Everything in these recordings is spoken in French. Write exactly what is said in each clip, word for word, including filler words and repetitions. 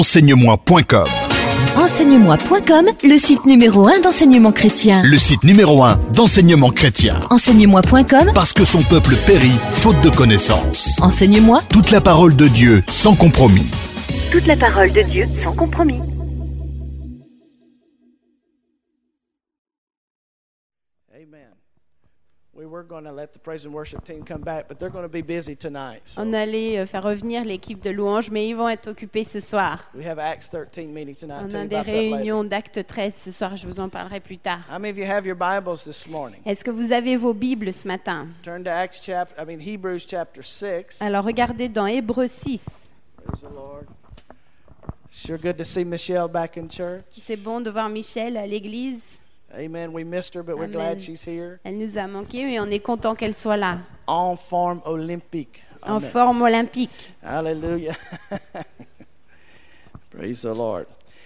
enseigne-moi point com. enseigne-moi point com, le site numéro un d'enseignement chrétien. Le site numéro un d'enseignement chrétien. enseigne-moi point com, Parce que son peuple périt, faute de connaissance. enseigne-moi Toute la parole de Dieu, sans compromis. toute la parole de Dieu sans compromis. On allait euh, faire revenir l'équipe de louanges, mais ils vont être occupés ce soir. We have Acts thirteen meeting tonight. On I'll tell a you des about that later. réunions d'Acte treize ce soir, je vous en parlerai plus tard. How many of you have your Bibles this morning? Est-ce que vous avez vos Bibles ce matin? Turn to Acts chapter, I mean Hebrews chapter six. Alors regardez dans Hébreux six. Praise the Lord. Sure good to see Michelle back in church. C'est bon de voir Michel à l'église. Amen. We missed her, but we're Amen. glad she's here. Elle nous a manqué, mais on est content qu'elle soit là, En forme olympique. en Amen. forme olympique. Hallelujah. Praise the Lord.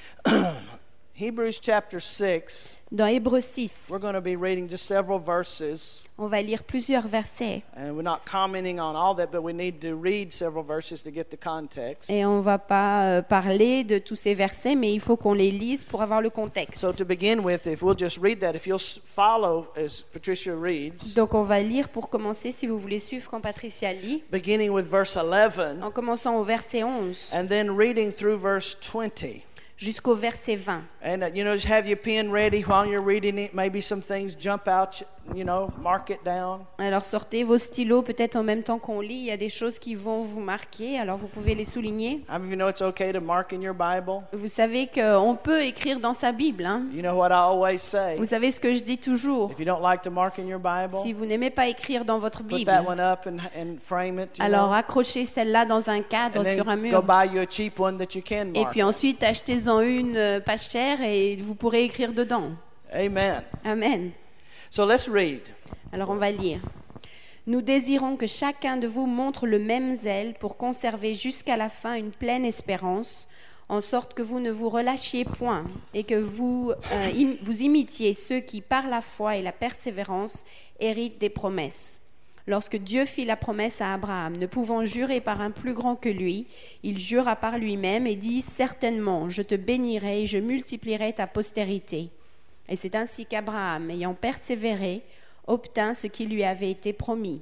Hebrews chapter six. Dans Hébreux six, We're going to be reading just several verses. on va lire plusieurs versets. And we're not commenting on all that, but we need to read several verses to get the context. Et on ne va pas euh, parler de tous ces versets, mais il faut qu'on les lise pour avoir le contexte. So to begin with, if we'll just read that, if you'll s- follow as Patricia reads, Donc on va lire pour commencer, si vous voulez suivre quand Patricia lit, beginning with verse eleven, en commençant au verset onze and then reading through verse twenty. jusqu'au verset vingt. And uh, you know, just have your pen ready while you're reading it. Maybe some things jump out, you know, mark it down. Alors sortez vos stylos peut-être en même temps qu'on lit. Il y a des choses qui vont vous marquer, alors vous pouvez les souligner. How many of you know it's okay to mark in your Bible? Vous savez qu'on peut écrire dans sa Bible, hein? You know what I always say. Vous savez ce que je dis toujours. If you don't like to mark in your Bible, Si vous n'aimez pas écrire dans votre put Bible, that one up and, and frame it. You alors know, accrochez celle-là dans un cadre and then sur un go mur. buy you a cheap one that you can Et mark. puis ensuite, achetez-en une euh, pas chère et vous pourrez écrire dedans. Amen. Amen. So let's read. Alors on va lire. Nous désirons que chacun de vous montre le même zèle pour conserver jusqu'à la fin une pleine espérance, en sorte que vous ne vous relâchiez point et que vous, euh, im- vous imitiez ceux qui, par la foi et la persévérance, héritent des promesses. Lorsque Dieu fit la promesse à Abraham, ne pouvant jurer par un plus grand que lui, il jura par lui-même et dit « Certainement, je te bénirai et je multiplierai ta postérité. » Et c'est ainsi qu'Abraham, ayant persévéré, obtint ce qui lui avait été promis.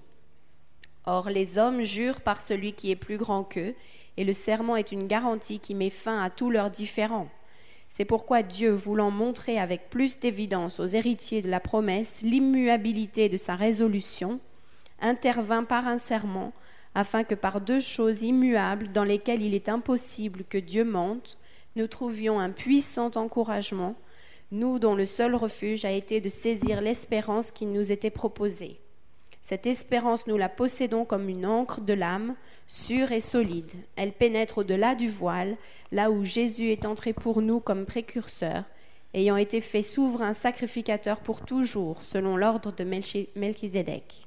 Or, les hommes jurent par celui qui est plus grand qu'eux, et le serment est une garantie qui met fin à tous leurs différends. C'est pourquoi Dieu, voulant montrer avec plus d'évidence aux héritiers de la promesse l'immuabilité de sa résolution, intervint par un serment, afin que par deux choses immuables dans lesquelles il est impossible que Dieu mente, nous trouvions un puissant encouragement, nous dont le seul refuge a été de saisir l'espérance qui nous était proposée. Cette espérance, nous la possédons comme une ancre de l'âme, sûre et solide. Elle pénètre au-delà du voile, là où Jésus est entré pour nous comme précurseur, ayant été fait souverain sacrificateur pour toujours, selon l'ordre de Melchi- Melchizedek.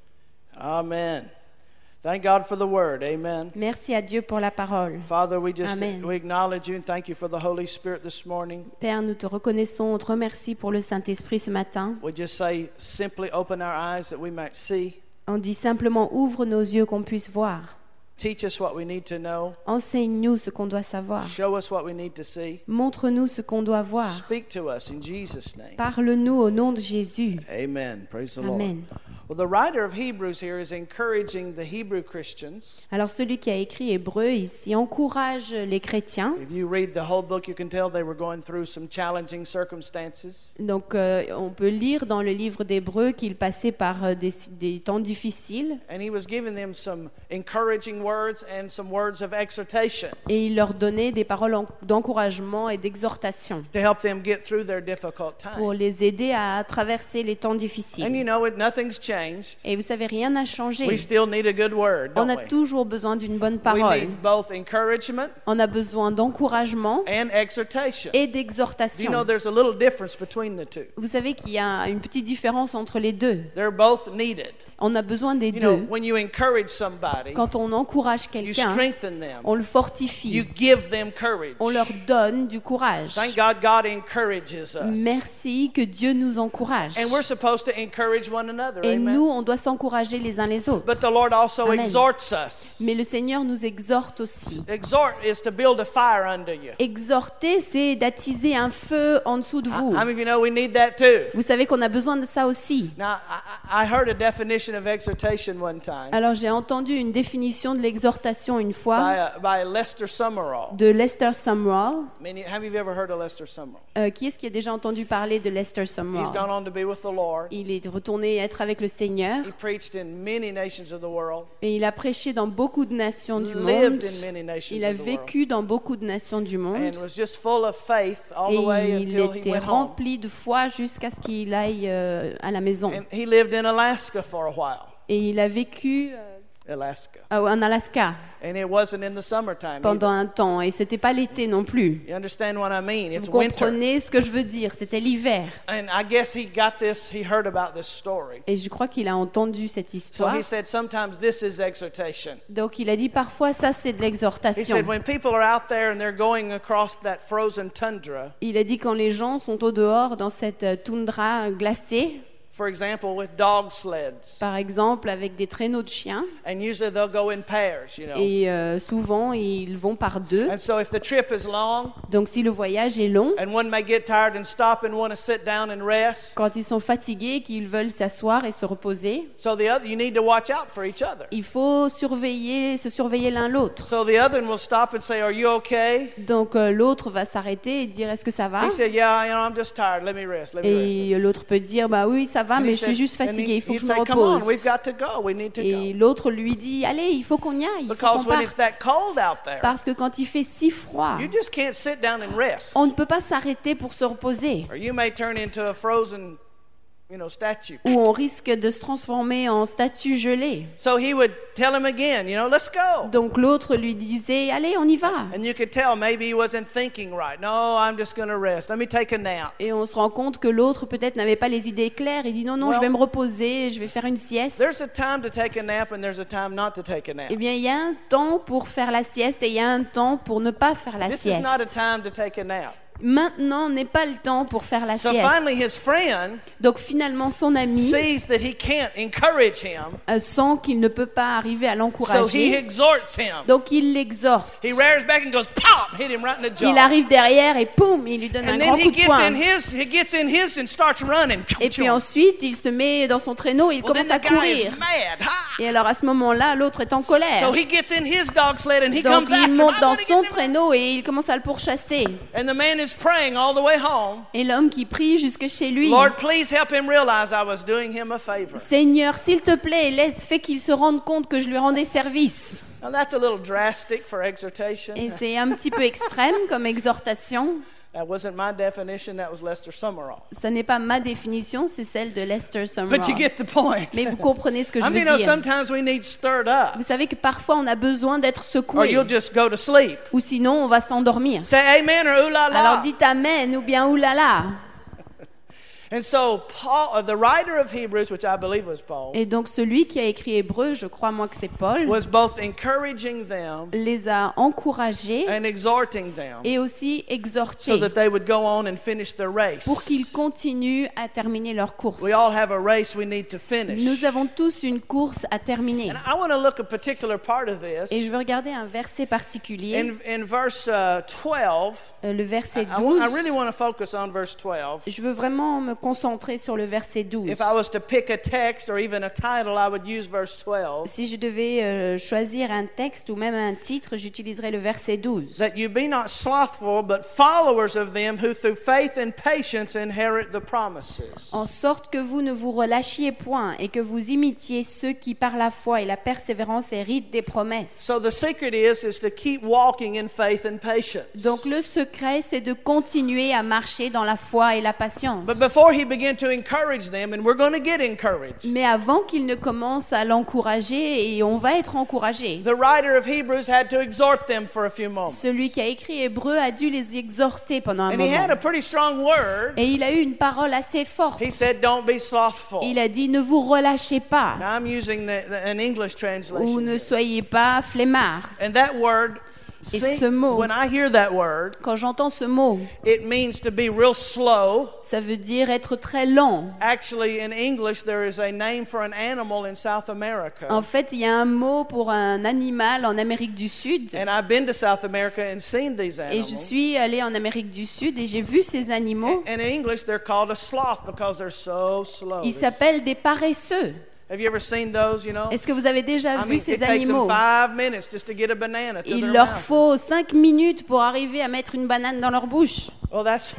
Amen. Thank God for the word. Amen. Merci à Dieu pour la parole. Father, we just Amen. we acknowledge you and thank you for the Holy Spirit this morning. Père, nous te reconnaissons, on te remercie pour le Saint-Esprit ce matin. We just say simply open our eyes that we might see. On dit simplement ouvre nos yeux qu'on puisse voir. Teach us what we need to know. Enseigne-nous ce qu'on doit savoir. Show us what we need to see. Montre-nous ce qu'on doit voir. Speak to us in Jesus' name. Parle-nous au nom de Jésus. Amen. Praise the Amen. Lord. Well, the writer of Hebrews here is encouraging the Hebrew Christians. Alors celui qui a écrit Hébreu ici encourage les chrétiens. If you read the whole book, you can tell they were going through some challenging circumstances. Donc euh, on peut lire dans le livre d'Hébreu qu'il passait par euh, des, des temps difficiles And he was giving them some encouraging words and some words of exhortation et il leur donnait des paroles en- d'encouragement et d'exhortation to help them get through their difficult pour time. les aider à traverser les temps And difficiles. you know it, nothing's changed. Et vous savez, rien n'a changé. We still need a good word, On don't a we? toujours besoin d'une bonne We parole. need both encouragement On a besoin d'encouragement and exhortation. et Do you know d'exhortation. there's a little difference between the two? Vous savez qu'il y a une petite différence entre les deux. They're both needed. On a besoin des You know, deux. when you encourage somebody, Quand on encourage you quelqu'un, strengthen them. on le You fortifie. give them courage. On leur donne du courage. Thank God God encourages us. Merci que Dieu nous encourage. And we're supposed to encourage one another. Et Amen. Amen. nous, on doit s'encourager les uns les autres. But the Lord also Amen. exhorts us. Mais le Seigneur nous exhorte aussi. Exhort is to build a fire under you. Exhorter, c'est d'attiser un feu en dessous de vous. How many of you know we need that too? Vous savez qu'on a besoin de ça aussi. Now, I, I heard a definition of exhortation one time Alors j'ai entendu une définition de l'exhortation une by, fois uh, by Lester Summerall. de Lester Sumrall. Many, have you ever heard of Lester Summerall? Euh, qui est-ce qui a déjà entendu parler de Lester He's Sumrall? gone on to be with the Lord. Il est retourné être avec le Seigneur He preached in many nations of the world. et il a prêché dans beaucoup de nations du Lived monde. in many nations Il a of the world. vécu dans beaucoup de nations du monde And was just full of faith all et the way il until he était went home. rempli de foi jusqu'à ce qu'il aille euh, à la maison. And he lived in Alaska for a while. Et il a vécu euh, Alaska. en Alaska And it wasn't in the summertime pendant either. un temps et c'était pas l'été non plus. You understand what I mean? It's Vous winter. comprenez ce que je veux dire? C'était l'hiver. And I guess he got this, he heard about this story. Et je crois qu'il a entendu cette So histoire. he said, sometimes this is exhortation. Donc il a dit parfois ça c'est de He l'exhortation. said, when people are out there and they're going across that frozen tundra, Il a dit quand les gens sont au dehors dans cette euh, toundra glacée, for example, with dog sleds, par exemple avec des traîneaux de chiens, and usually they'll go in pairs, you know. et euh, souvent ils vont par deux. And so if the trip is long, Donc si le voyage est long, and one may get tired and stop and want to sit down and rest, quand ils sont fatigués, qu'ils veulent s'asseoir et se reposer, so the other, you need to watch out for each other. il faut surveiller, se surveiller l'un l'autre. So the other one will stop and say, are you okay? Donc euh, l'autre va s'arrêter et dire est-ce que ça va? He said, yeah, you know, I'm just tired. Let me rest. Let me rest. Et l'autre peut dire bah oui ça va And he mais je suis said- juste and fatigué, he- il faut que he'd je me say, come on, repose. we've got to go. We need to Et go. l'autre lui dit allez il faut qu'on y aille, il faut Because qu'on when it's parte. that cold out there, Parce que quand il fait si froid, you just can't sit down and rest. on ne peut pas s'arrêter pour se reposer. Or you may turn into a frozen, you know, statue. Ou on risque de se transformer en statue gelée. So he would tell him again, you know, let's go. Donc l'autre lui disait allez on y va. And you could tell maybe he wasn't thinking right. No, I'm just going to rest. Let me take a nap. Et on se rend compte que l'autre peut-être n'avait pas les idées claires. Il dit non, non, Well- je vais me reposer, je vais faire une sieste. There's a time to take a nap and there's a time not to take a nap. Eh bien, il y a un temps pour faire la sieste et il y a un temps pour ne pas faire la This is sieste. not a time to take a nap. Maintenant n'est pas le temps pour faire la So sieste. finally his friend Donc finalement, son ami sees that he can't encourage him, euh, sent qu'il ne peut pas arriver à so he l'encourager. exhorts him. Donc il l'exhorte. He rears back and goes pop, hit him right in the jaw. Il arrive derrière et poum, il lui donne un And grand then coup he de gets poing. in his he gets in his and starts running. Et puis ensuite, il se met dans son traîneau et il Well, then commence à the guy is courir. mad. Ha! Et alors à ce moment-là, l'autre est en colère. So he gets in his dog sled and he Donc comes after il him. monte I dans wanna son get him. traîneau et il commence à le pourchasser. And the man is praying all the way home. Et l'homme qui prie jusque chez lui. Lord, please help him realize I was doing him a favor. Seigneur, s'il te plaît, laisse, fais qu'il se rende compte que je lui rendais service. Now that's a little drastic for exhortation. Et c'est un petit peu extrême comme exhortation. That wasn't my definition, that was Lester Summerall. Ça n'est pas ma définition, c'est celle de Lester But you Sumrall. get the point. Mais vous comprenez ce que je I veux mean, you know, dire. sometimes we need stirred up, Vous savez que parfois on a besoin d'être or secoué. you'll just go to sleep. Ou sinon on va s'endormir. Say amen or ooh la la. Alors dites amen ou bien oulala. And so Paul, uh, the writer of Hebrews, which I believe was Paul, Et donc celui qui a écrit Hébreu, je crois moi que c'est Paul, was both encouraging them les a encouragés and exhorting them et aussi so exhortés that they would go on and finish their race. pour qu'ils continuent à terminer leur course. We all have a race we need to finish. Nous avons tous une course à terminer. And I want to look at a particular part of Et this. je veux regarder un verset particulier, In, in verse uh, twelve, euh, le verset I, I wa- I douze. really want to focus on verse twelve. Je veux vraiment me concentrer sur le verset douze. If I was to pick a text or even a title, I would use verse twelve. Si je devais euh, choisir un texte ou même un titre, j'utiliserais le verset douze. That you be not slothful, but followers of them who through faith and patience inherit the promises. En sorte que vous ne vous relâchiez point et que vous imitiez ceux qui par la foi et la persévérance héritent des promesses. So the secret is is to keep walking in faith and patience. Donc le secret, c'est de continuer à marcher dans la foi et la patience. But before he began to encourage them, and we're going to get encouraged, Mais avant qu'il ne commence à l'encourager, et on va être encouragé, the writer of Hebrews had to exhort them for a few moments. celui qui a écrit Hébreu a dû les exhorter pendant un And he had moment. a pretty strong word. Et il a eu une parole assez forte. He said, don't be slothful. Il a dit, ne vous relâchez pas, Now I'm using the, the, an English ou translation. ne here. soyez pas flemmards. And that word Et See, ce mot, when I hear that word, quand j'entends ce mot, it means to be real slow. ça veut dire être très lent. Actually, in English, there is a name for an animal in South America. En fait, il y a un mot pour un animal en Amérique du Sud. And I've been to South America and seen these Et animals. je suis allée en Amérique du Sud et j'ai vu ces animaux. And in English, they're called a sloth because they're so slow. Ils s'appellent des paresseux. Have you ever seen those, you know? Est-ce que vous avez déjà I vu mean, ces it takes them animaux? five minutes just to get a banana to Il their leur mouth. faut cinq minutes pour arriver à mettre une banane dans leur bouche. Well, that's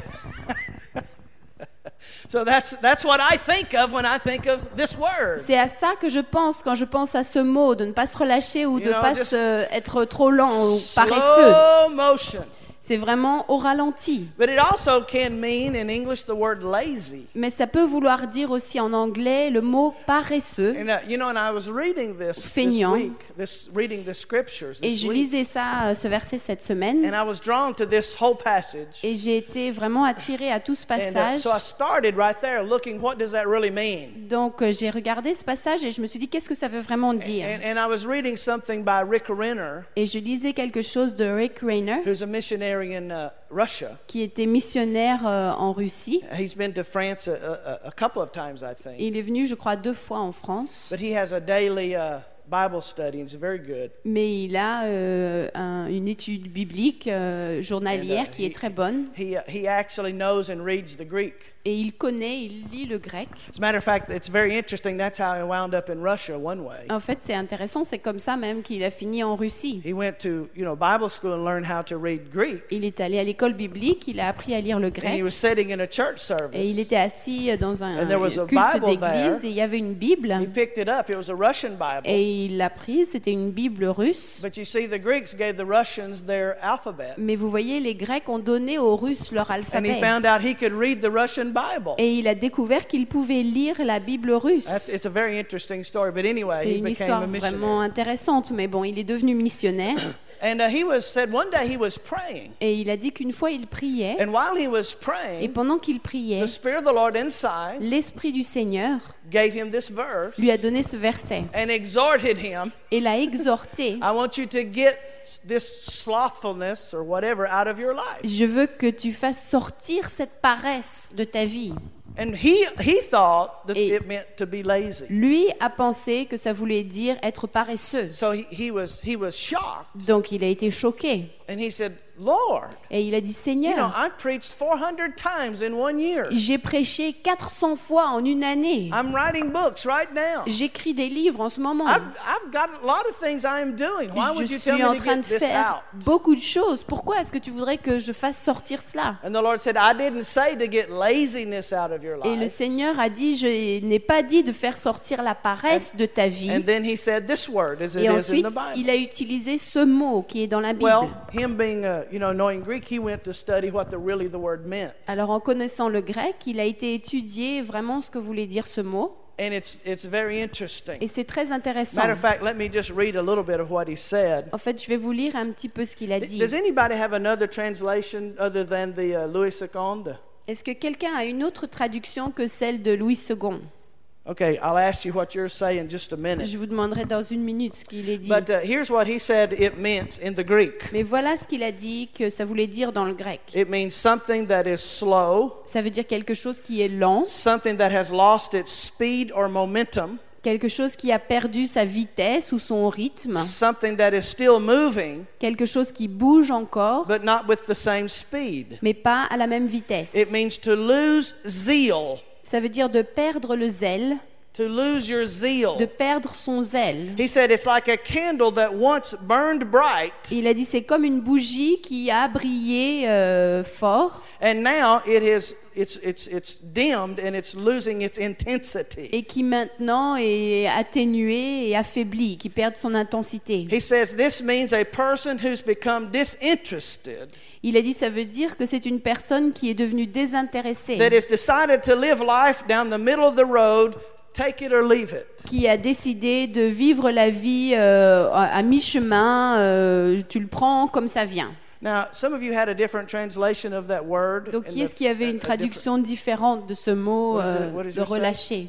so that's that's what I think of when I think of this word. C'est à ça que je pense quand je pense à ce mot, de ne pas se relâcher ou de You ne know, pas just se- être trop lent ou paresseux. Slow motion. C'est vraiment au ralenti. But it also can mean in English the word lazy. Mais ça peut vouloir dire aussi en anglais le mot paresseux. And uh, you know, and I was reading this this Feignant. week, this reading the scriptures Et this je week, lisais ça, euh, ce verset cette semaine. and I was drawn to this whole passage. Et j'ai été vraiment attirée à tout ce And uh, passage. so I started right there looking, what does that really mean? Donc euh, j'ai regardé ce passage et je me suis dit, qu'est-ce que ça veut vraiment dire? And, and I was reading something by Rick Renner, Et je lisais quelque chose de Rick Rayner, who's a missionary in uh, Russia. qui était missionnaire euh, en Russie. He's been to France a, a, a couple of times, I think. Il est venu, je crois, deux fois en France. But he has a daily uh, Bible study, and it's very good. Mais il a euh, un- une étude biblique euh, journalière And, uh, qui est très bonne. He, uh, he actually knows and reads the Greek. Et il connaît, il lit le grec. As a matter of fact, it's very interesting. That's how he wound up in Russia one way. En fait, c'est intéressant, c'est comme ça même qu'il a fini en Russie. He went to, you know, Bible school and learned how to read Greek. Il est allé à l'école biblique, il a appris à lire le And he grec. was sitting in a church Et il service. était assis dans un And there was a culte Bible d'église there. et il y avait une Bible. He picked it up. It was a Russian Bible. Et il l'a prise, c'était une Bible russe. But you see, the Greeks gave the Russians their alphabet. Mais vous voyez, les Grecs ont donné aux Russes leur And he alphabet. found out he could read the Russian Bible. Et il a découvert qu'il pouvait lire la Bible That's, russe. it's a very interesting story. But anyway, C'est he une became histoire a vraiment missionary. intéressante, mais bon, il est devenu missionnaire. And uh, he was said one day he was praying. Et il a dit qu'une fois il priait, And while he was et praying, pendant qu'il priait, the Spirit of the Lord inside l'Esprit du Seigneur gave him this verse lui a donné ce verset and exhorted him. et l'a exhorté. I want you to get this slothfulness or whatever out of your life. Je veux que tu fasses sortir cette paresse de ta vie. And he he thought that Et- it meant to be lazy. Lui a pensé que ça voulait dire être paresseux. So he, he was he was shocked. Donc il a été choqué. And he said, Lord, Et il a dit, you know, Seigneur, I've preached four hundred times in one year. j'ai prêché quatre cents fois en une année. I'm writing books right now. J'écris des livres en ce moment. I've, I've got a lot of things I am doing. Why Je would you tell suis me en to train get de this faire out? beaucoup de choses. Pourquoi est-ce que tu voudrais que je fasse sortir cela? And the Lord said, I didn't say to get laziness out of your Et le life. Seigneur a dit, je n'ai pas dit de faire sortir la paresse de ta vie. And then he said this word as it Et is in ensuite, the Bible. il a utilisé ce mot qui est dans la Bible. Well, him being, uh, you know, knowing Greek, he went to study what the really the word meant. Alors, en connaissant le grec, il a été étudié vraiment ce que voulait dire ce mot. And it's it's very interesting. Et c'est très intéressant. Matter of fact, let me just read a little bit of what he said. En fait, je vais vous lire un petit peu ce qu'il a dit. Does anybody have another translation other than the uh, Louis Seconde? Est-ce que quelqu'un a une autre traduction que celle de Louis second? Okay, I'll ask you what yours say in just a minute. Je vous demanderai dans une minute ce qu'il est dit. But uh, here's what he said it meant in the Greek. Mais voilà ce qu'il a dit que ça voulait dire dans le grec. It means something that is slow, Ça veut dire quelque chose qui est lent, something that has lost its speed or momentum, quelque chose qui a perdu sa vitesse ou son rythme, something that is still moving, quelque chose qui bouge encore, but not with the same speed. mais pas à la même vitesse. It means to lose zeal, Ça veut dire de perdre le zèle, to lose your de zeal. perdre son zèle. He said it's like a candle that once burned bright, Il a dit c'est comme une bougie qui a brillé euh, fort and now it is it's it's it's dimmed and it's losing its intensity. et qui maintenant est atténuée et affaiblie, qui perd son intensité. He says this means a person who's become disinterested, Il a dit ça veut dire que c'est une personne qui est devenue désintéressée, that has decided to live life down the middle of the road, take it or leave it. qui a décidé de vivre la vie euh, à à mi-chemin, euh, tu le prends comme ça vient. Now, some of you had a different translation of that word. Donc in qui est-ce the- qui avait a- une a traduction différente de ce mot What is it? euh, What is de yours say? relâcher?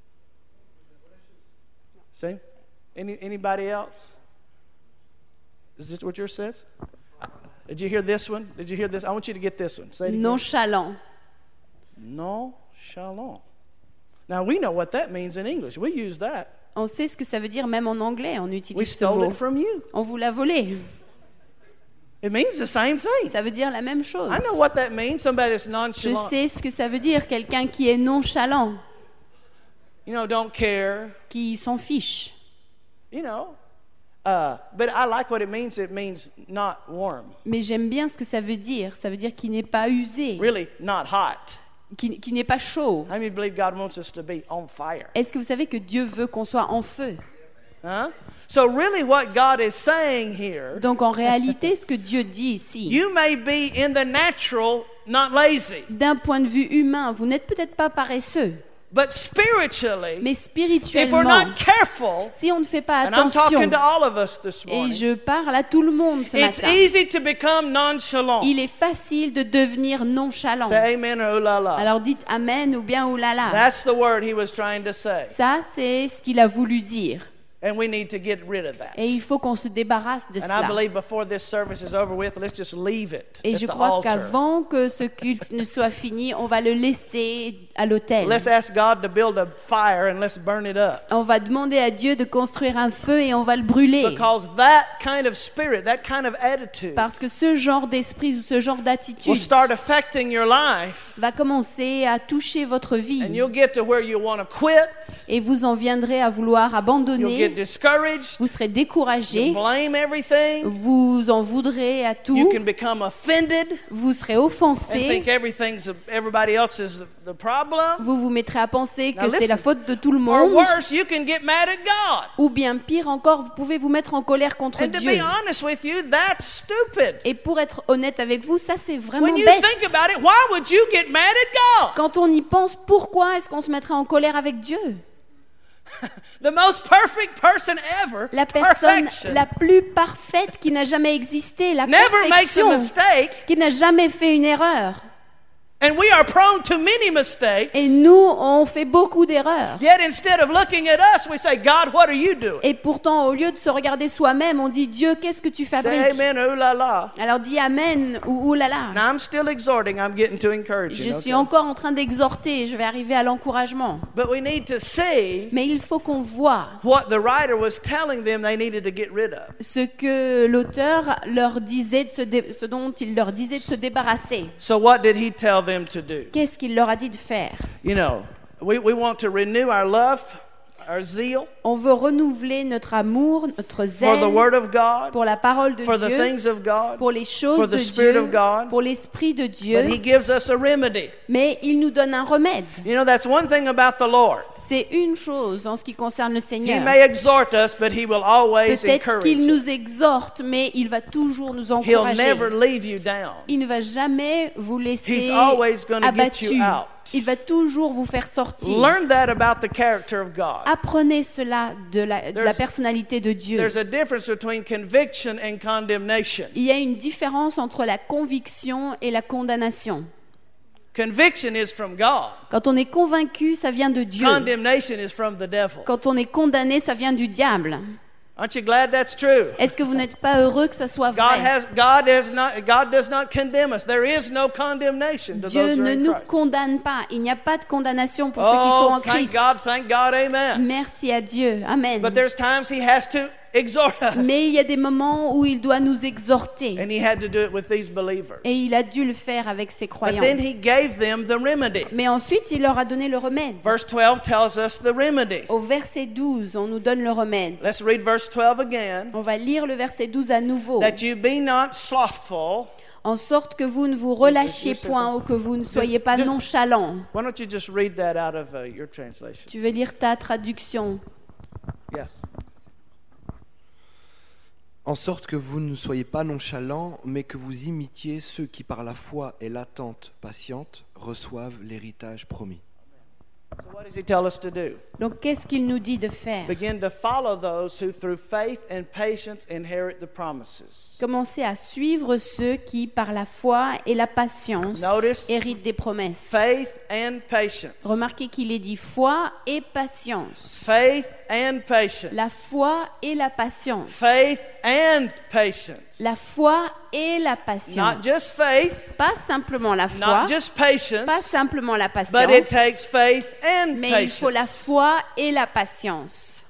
different- See? Any, anybody else? Is this what yours says? Did you hear this one? Did you hear this? I want you to get this one. Say it again. Nonchalant. Nonchalant. Now, we know what that means in English. We use that. On sait ce que ça veut dire, même en anglais, on We utilise ce stole mot. it from you. On vous l'a volé. It means the same thing. Ça veut dire la même chose. I know what that means. Somebody that's Je nonchalant. sais ce que ça veut dire, quelqu'un qui est nonchalant, You know, don't care. qui s'en fiche. You know. Uh, but I like what it means. It means not warm. Mais j'aime bien ce que ça veut dire. Ça veut dire qu'il n'est pas usé, Really, not hot. qu'il qui n'est pas chaud. How many believe God wants us to be on fire? Est-ce que vous savez que Dieu veut qu'on soit en feu? Huh? So really what God is saying here, Donc en réalité, ce que Dieu dit ici, you may be in the natural, not lazy, d'un point de vue humain, vous n'êtes peut-être pas paresseux, but spiritually, mais if we're spirituellement, not careful, si on ne fait pas and I'm attention, talking to all of us this et morning, je parle à tout le monde ce it's matin, easy to become nonchalant. il est facile de devenir nonchalant. Say amen or ooh la la. Alors dites amen ou bien oulala. That's the word he was trying to say. Ça, c'est ce qu'il a voulu dire. And we need to get rid of that. Et il faut qu'on se débarrasse de And I cela. believe before this service is over with, let's just leave it Et at je the crois altar. qu'avant que ce culte ne soit fini, on va le laisser à l'autel. Let's ask God to build a fire and let's burn it up. On va demander à Dieu de construire un feu et on va le brûler. Because that kind of spirit, that kind of attitude Parce que ce genre d'esprit ou ce genre will d'attitude start affecting your life, va commencer à toucher votre vie. and you'll get to where you want to quit, Et vous en viendrez à vouloir you'll get abandonner. discouraged, Vous serez you découragé. blame everything, Vous en voudrez à you tout. can become offended Vous serez and offensé. think everything's everybody else is the problem. Vous vous mettrez à penser que Now c'est la listen. faute de tout le Or monde. worse, you can get mad at God. Ou bien pire encore, vous pouvez vous mettre en colère contre And to Dieu. be honest with you, that's stupid. Et pour être honnête avec vous, ça c'est vraiment When you bête. think about it, why would you get mad at God? Quand on y pense, pourquoi est-ce qu'on se mettrait en colère avec Dieu? The most perfect person ever, La personne perfection, la plus parfaite qui n'a jamais existé, la never makes a perfection, mistake, qui n'a jamais fait une erreur. and we are prone to many mistakes. Et nous, on fait beaucoup d'erreurs. Yet instead of looking at us, we say, God, what are you doing? Et pourtant, au lieu de se regarder soi-même, on dit Dieu, qu'est-ce que tu Say fabriques? amen, ooh la la. Alors dis amen ou oulala. Now I'm still exhorting, I'm getting to encouraging. Je okay? suis encore en train d'exhorter, je vais arriver à l'encouragement. But we need to see Mais il faut qu'on voit what the writer was telling them they needed to get rid of. ce que l'auteur leur disait, de se dé- ce dont il leur disait de se débarrasser. So what did he tell them to do? Qu'est-ce qu'il leur a dit de faire? You know, we, we want to renew our love, our zeal On veut renouveler notre amour, notre for zèle the Word of God, pour la parole de for the Dieu, things of God, pour les choses for de the Spirit Dieu, of God. pour l'Esprit de but Dieu. He gives us a remedy. Mais il nous donne un remède. You know, that's one thing about the Lord. C'est une chose en ce qui concerne le He Seigneur. may exhort us, but He will always Peut-être encourage qu'il us. nous exhorte, mais il va toujours nous He'll encourager. never leave you down. Il ne va jamais vous He's laisser always going to get abattu. you out. Il va toujours vous faire sortir. Learn that about the character of God. Apprenez cela de la, de la There's- personnalité de Dieu. There's a difference between conviction and condemnation. Il y a une différence entre la conviction et la condamnation. Conviction is from God. Quand on est convaincu, ça vient de Dieu. Condemnation is from the devil. Quand on est condamné, ça vient du diable. Aren't you glad that's true? Est-ce que vous n'êtes pas heureux que ça soit God vrai? has God has not God does not condemn us. There is no condemnation to Dieu those who are ne in nous Christ. condamne pas. Il n'y a pas de condamnation pour ceux qui sont Oh, en thank Christ. God, thank God, amen. Merci à Dieu. Amen. But there's times He has to exhort us, Mais il y a des moments où il doit nous exhorter. and He had to do it with these believers. Et il a dû le faire avec ses But croyants. then He gave them the remedy. Mais ensuite, il leur a donné le remède. Verse twelve tells us the remedy. Au verset douze, on nous donne le remède. Let's read verse twelve again. On va lire le verset douze à nouveau. That you be not slothful. En sorte que vous ne vous relâchiez point ou que vous ne soyez pas Just- nonchalants. Why don't you just read that out of uh, your translation? Tu veux lire ta traduction? Yes. En sorte que vous ne soyez pas nonchalants, mais que vous imitiez ceux qui par la foi et l'attente patiente reçoivent l'héritage promis. So what does He tell us to do? Donc, qu'est-ce qu'il nous dit de faire? Begin to follow those who through faith and patience inherit the promises. Commencez à suivre ceux qui, par la foi et la patience, Notice héritent des promesses. faith and patience. Remarquez qu'il est dit foi et patience. Faith and patience. La foi et la patience. Faith and patience. La foi et la patience. Not just faith, Pas simplement la foi, not just patience, pas simplement la but it patience, takes faith and mais il faut la patience. foi et la patience.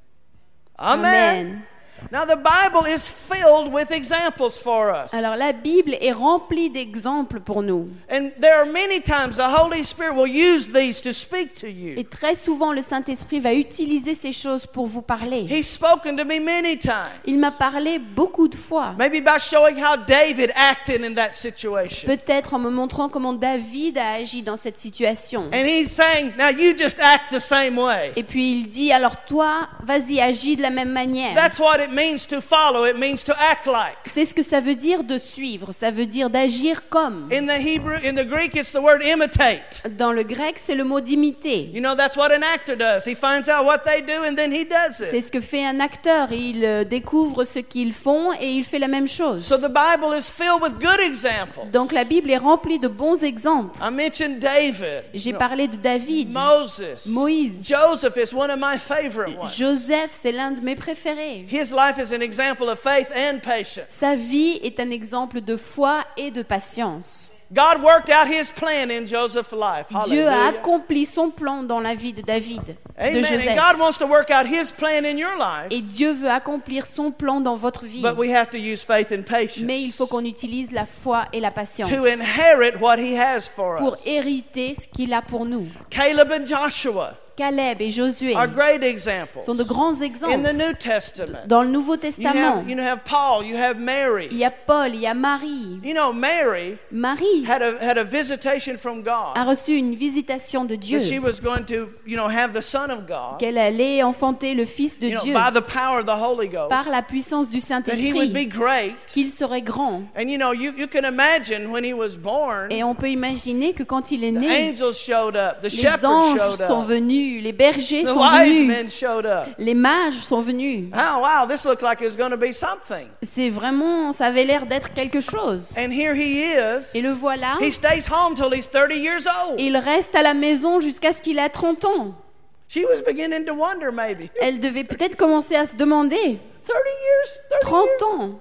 Amen. Amen. Now the Bible is filled with examples for us. Alors la Bible est remplie d'exemples pour nous. And there are many times the Holy Spirit will use these to speak to you. Et très souvent, le Saint-Esprit va utiliser ces choses pour vous parler. He's spoken to me many times. Il m'a parlé beaucoup de fois. Maybe by showing how David acted in that situation. Peut-être en me montrant comment David a agi dans cette situation. And he's saying, now you just act the same way. Et puis il dit, alors toi, vas-y, agis de la même manière. That's what it means to follow. It means to act like. C'est ce que ça veut dire de suivre. Ça veut dire d'agir comme. In the Hebrew, in the Greek, it's the word imitate. Dans le grec, c'est le mot d'imiter. You know, that's what an actor does. He finds out what they do and then he does C'est it. ce que fait un acteur. Il euh, découvre ce qu'ils font et il fait la même chose. So the Bible is filled with good examples. Donc la Bible est remplie de bons exemples. I mentioned David. J'ai You know, parlé de David, Moses. Moïse. Joseph is one of my favorite ones. Joseph, c'est l'un de mes préférés. His life is an example of faith and patience. Sa vie est un exemple de foi et de patience. God worked out his plan in Joseph's life. Dieu a Hallelujah. accompli son plan dans la vie de David, de Amen. And Joseph. God wants to work out his plan in your life, Et Dieu veut accomplir son plan dans votre vie. but we have to use faith and patience Mais il faut qu'on utilise la foi et la patience to inherit what he has for pour us. hériter ce qu'il a pour nous. Caleb and Joshua Caleb et Josué are great examples. sont de grands In the exemples. New Testament, Dans le Nouveau you Testament, have, you have Paul, you have il Mary. y a Paul, il y a Marie. You know, Mary Marie had a, had a visitation from a God reçu une visitation de Dieu, that she was going to, you know, have the Son of God, qu'elle allait enfanter le Fils de you know, Dieu by the power of the Holy Ghost, par la puissance du that he would be Saint-Esprit, great. qu'il serait grand. And you know, you, you can imagine when he was born, Et on peut imaginer que quand il est the né, angels showed up, the les shepherds anges showed sont up, venus, les bergers the sont wise venus, men showed up. les mages sont venus. Oh wow, this looked like it was going to be something. C'est vraiment, ça avait l'air d'être quelque chose. And here he is. Et le voilà, He stays home till he's thirty years old. il reste à la maison jusqu'à ce qu'il ait trente ans. She was beginning to wonder maybe. Elle devait peut-être commencer à se demander, thirty years, thirty trente years. ans.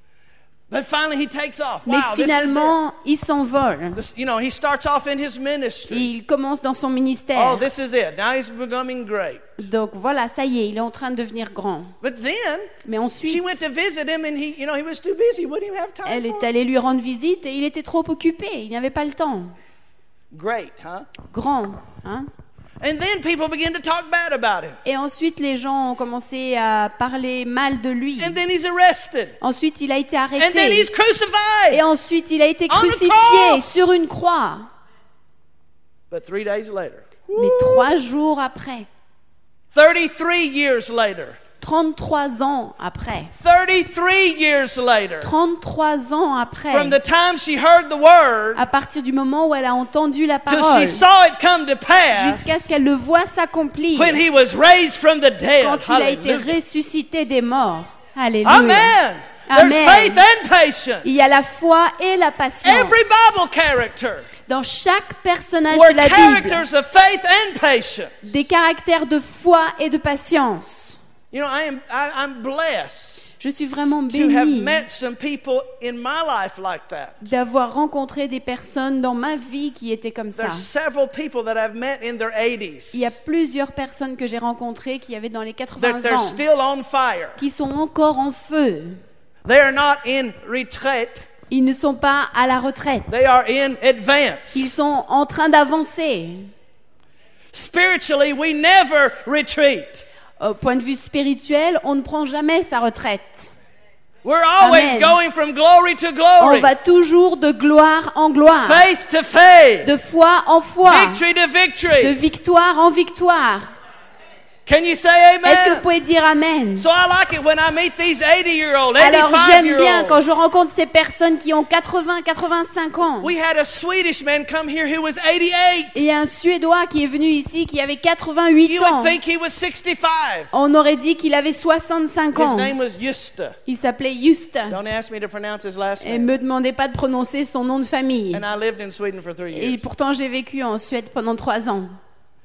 But finally he takes off. Mais Wow, this is finalement, il s'envole. it. This, you know, he starts off in his ministry. Il commence dans son Oh, ministère. this is it. Now he's becoming great. Donc voilà, ça y est, il est en train de devenir grand. But then Mais she ensuite, went to visit him and he, you know, he was too busy. Wouldn't even have time elle for est it. allée lui rendre visite et il était trop occupé. Il n'avait pas le temps. Great, huh? Grand, hein? And then people begin to talk bad about him. Et ensuite, les gens ont commencé à parler mal de lui. And then he's arrested. Ensuite, il a été And then arrêté. he's crucified. Et ensuite, il a été On the crucifié cross. sur une croix. But three days later, Mais trois jours après, thirty-three years later, trente-trois ans après, thirty-three years later, trente-trois ans from après, the time she heard the word à partir du moment où elle a entendu la till parole, she saw it come to pass, jusqu'à ce qu'elle le voie s'accomplir, when he was raised from the dead. quand il a été Hallelujah. ressuscité des morts. Alléluia. Amen. There's Amen. faith and patience. Il y a la foi et la patience. Every Bible character Dans chaque personnage were de la Bible, characters of faith and patience. des caractères de foi et de patience. You know, I am I, I'm blessed Je suis vraiment to have bénie met some people in my life like that. d'avoir rencontré des personnes dans ma vie qui étaient comme ça. There's several people that I've met in their eighties Il y a plusieurs personnes que j'ai rencontrées qui avaient dans les that quatre-vingts they're ans, still on fire. qui sont encore en feu. They are not in retraite. Ils ne sont pas à la retraite. They are in advance. Ils sont en train d'avancer. Spiritually, we never retreat. Au point de vue spirituel, on ne prend jamais sa retraite. We're always Amen. going from glory to On glory. va toujours de gloire en gloire, Faith to faith. de foi en foi, Victory to de victory. victoire en victoire. Can you say Est-ce que vous amen? pouvez dire Amen? So I like it when I meet these eighty-year-old, Alors j'aime bien eighty-five-year-old. quand je rencontre ces personnes qui ont quatre-vingts, quatre-vingt-cinq ans. We had a Swedish man come here who was eighty-eight. Et il y a un Suédois qui est venu ici qui avait quatre-vingt-huit You ans. would think he was sixty-five. On aurait dit qu'il avait soixante-cinq His ans. name was Justa. Il s'appelait Juste. Don't ask me to pronounce his last Et name. me demandez pas de prononcer son nom de famille. And I lived in Sweden for three Et years. pourtant j'ai vécu en Suède pendant trois ans.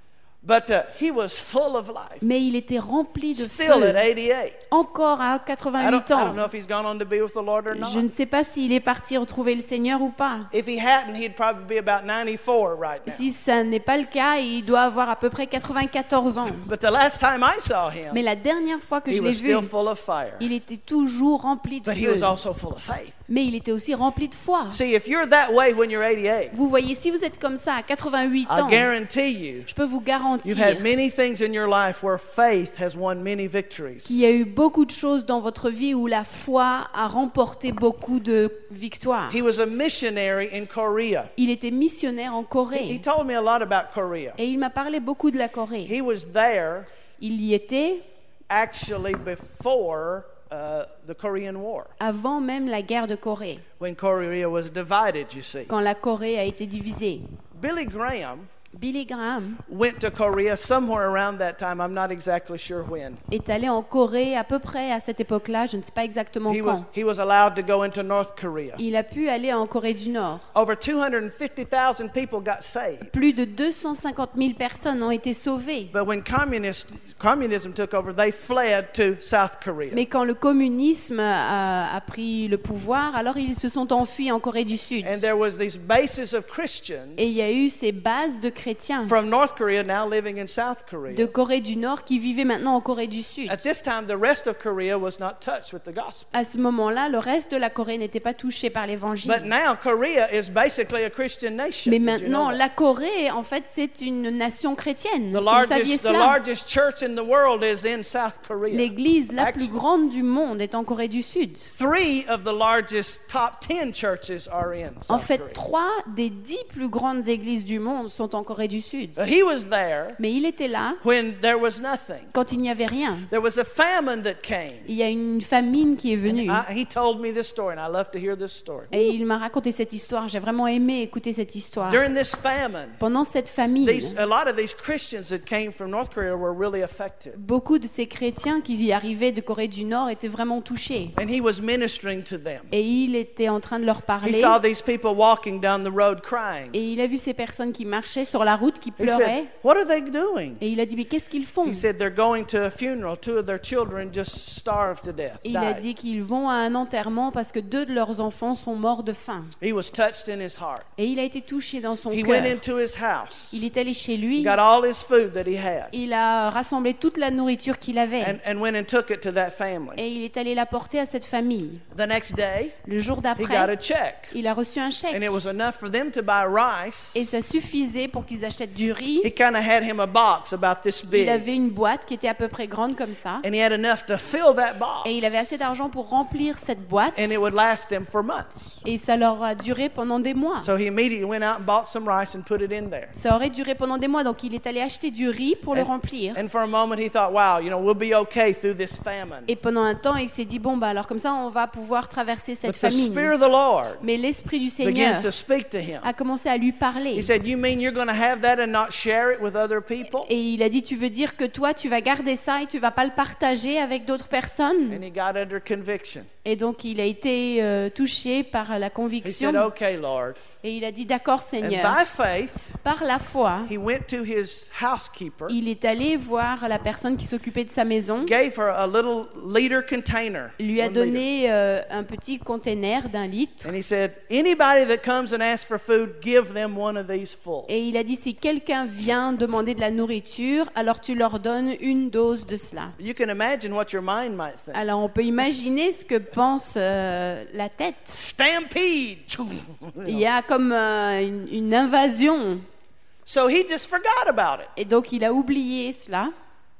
But uh, he was full of life. Mais il était rempli de Still feu. at eighty-eight. Encore à I don't, quatre-vingt-huit I don't ans. know if he's gone on to be with the Lord or not. Je ne sais pas s'il est parti retrouver le Seigneur ou pas. If he hadn't, he'd probably be about ninety-four right now. Si ça n'est pas le cas, il doit avoir à peu près quatre-vingt-quatorze ans. But the last time I saw him, Mais la dernière fois que he je was l'ai still vu, full of fire. il était toujours rempli de But he feu. was also full of faith. Mais il était aussi rempli de foi. See, if you're that way when you're eighty-eight, Vous voyez, si vous êtes comme ça à quatre-vingt-huit I ans, guarantee you, je peux vous you've garantir had many things in your life where faith has won many victories. qu'il y a eu beaucoup de choses dans votre vie où la foi a remporté beaucoup de victoires. He was a missionary in Korea. Il était missionnaire en He Corée told me a lot about Korea. et il m'a parlé beaucoup de la Corée. He was there Il y était actually before uh, the Korean War, avant même la guerre de Corée, when Korea was divided, you see. quand la Corée a été divisée. Billy Graham Billy Graham went to Korea somewhere around that time. I'm not exactly sure when. est allé en Corée à peu près à cette époque-là, je ne sais pas exactement He was, quand. he was allowed to go into North Korea. Il a pu aller en Corée du Nord. Over two hundred fifty thousand people got saved. Plus de deux cent cinquante mille personnes ont été sauvées. But when communist, communism took over, they fled to South Korea. Mais quand le communisme a, a pris le pouvoir, alors ils se sont enfuis en Corée du Sud. And there was these bases of Christians Et il y a eu ces bases de chrétiens from North Korea now living in South de Korea. Corée du Nord qui vivaient maintenant en Corée du Sud. At this time, the rest of Korea was not touched with the gospel. À ce moment-là, le reste de la Corée n'était pas touché par But l'évangile. now Korea is basically a Christian nation. Mais Did you know maintenant, that? la Corée, en fait, c'est une nation chrétienne. The Est-ce que vous saviez largest, the cela? largest church in the world is in South Korea. L'église la plus Actually, grande du monde est en Corée du Sud. three of the largest top ten churches are in En South fait, Korea. trois des dix plus grandes églises du monde sont en Corée du Sud. But he was there Mais il était là when there was nothing. quand il n'y avait rien. There was a famine that came. Il y a une famine qui est venue. I, he told me this story, and I love to hear this story. Et il m'a raconté cette histoire. J'ai vraiment aimé écouter cette histoire. During this famine, Pendant cette famine, these, a lot of these Christians that came from North Korea were really affected. beaucoup de ces chrétiens qui y arrivaient de Corée du Nord étaient vraiment touchés. And he was ministering to them. Et il était en train de leur He parler. saw these people walking down the road crying. Et il a vu ces personnes qui marchaient sur la route, qui He pleuraient. said, "What are they doing?" Et il a dit, mais qu'est-ce qu'ils font? He said, "They're going to a funeral. Two of their children just starved to death, Et il a died." dit qu'ils vont à un enterrement parce que deux de leurs enfants sont morts de faim. He was touched in his heart. Et il a été touché dans son He cœur. went into his house, Il est allé chez lui. got all his food that he had, Il a rassemblé toute la nourriture qu'il avait. and, and went and took it to that family. Et il est allé l'apporter à cette famille. The next day, Le jour he got a d'après, check, il a reçu un and chèque. it was enough for them to buy rice. Et ça suffisait pour qu'ils achètent du riz. He kind of had him a box about this Il big, avait une boîte qui était à peu près grande comme ça. and he had enough to fill that box, Et il avait assez d'argent pour remplir cette boîte. and it would last them for months. Et ça leur a duré pendant des mois. So he immediately went out and bought some rice and put it in there. Ça aurait duré pendant des mois. Donc il est allé acheter du riz pour le And- remplir. And for a moment, he thought, "Wow, you know, we'll be okay through this famine." Et pendant un temps, il s'est dit, bon, bah alors comme ça, on va pouvoir traverser cette But the famine. Spirit of the Lord Mais l'Esprit du began Seigneur to speak to him. a commencé à lui parler. He said, "You mean you're going to have that and not share it with other people?" Et il a dit, tu veux dire que toi, tu vas garder ça et tu vas pas le partager avec d'autres personnes? And he got under conviction. Et donc, il a été euh, touché par la He conviction. said, "Okay, Lord." Et il a dit, d'accord, And Seigneur. by faith, Par la foi, he went to his housekeeper, il est allé voir la personne qui s'occupait de sa maison, gave her a little liter container, lui a one liter. donné euh, un petit container d'un litre. And he said, "Anybody that comes and asks for food, give them one of these full." Et il a dit, si quelqu'un vient demander de la nourriture, alors tu leur donnes une dose de cela. You can imagine what your mind might think. Alors on peut imaginer ce que pense euh, la tête. Stampede. Il y a comme euh, une, une invasion. So he just forgot about it. Et donc il a oublié cela.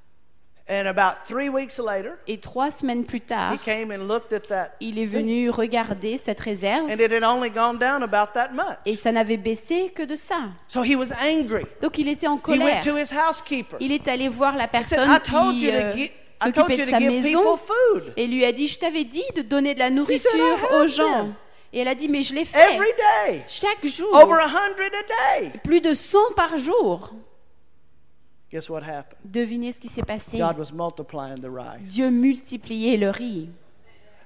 And about three weeks later, Et trois semaines plus tard, he came and looked at that, il est venu regarder cette réserve. and it had only gone down about that much. Et ça n'avait baissé que de ça. So he was angry. Donc il était en He colère. went to his housekeeper. Il est allé voir la He said, personne "I told qui you to euh, gi- I told s'occupait you de to sa give maison people food et lui a dit, je t'avais dit de donner de la said, "I nourriture have aux gens. been." Et elle a dit, mais je l'ai fait every day, chaque jour, over a hundred a day." plus de cent par jour. Guess what happened? Devinez ce qui s'est passé. God was multiplying the rice. Dieu multipliait le riz.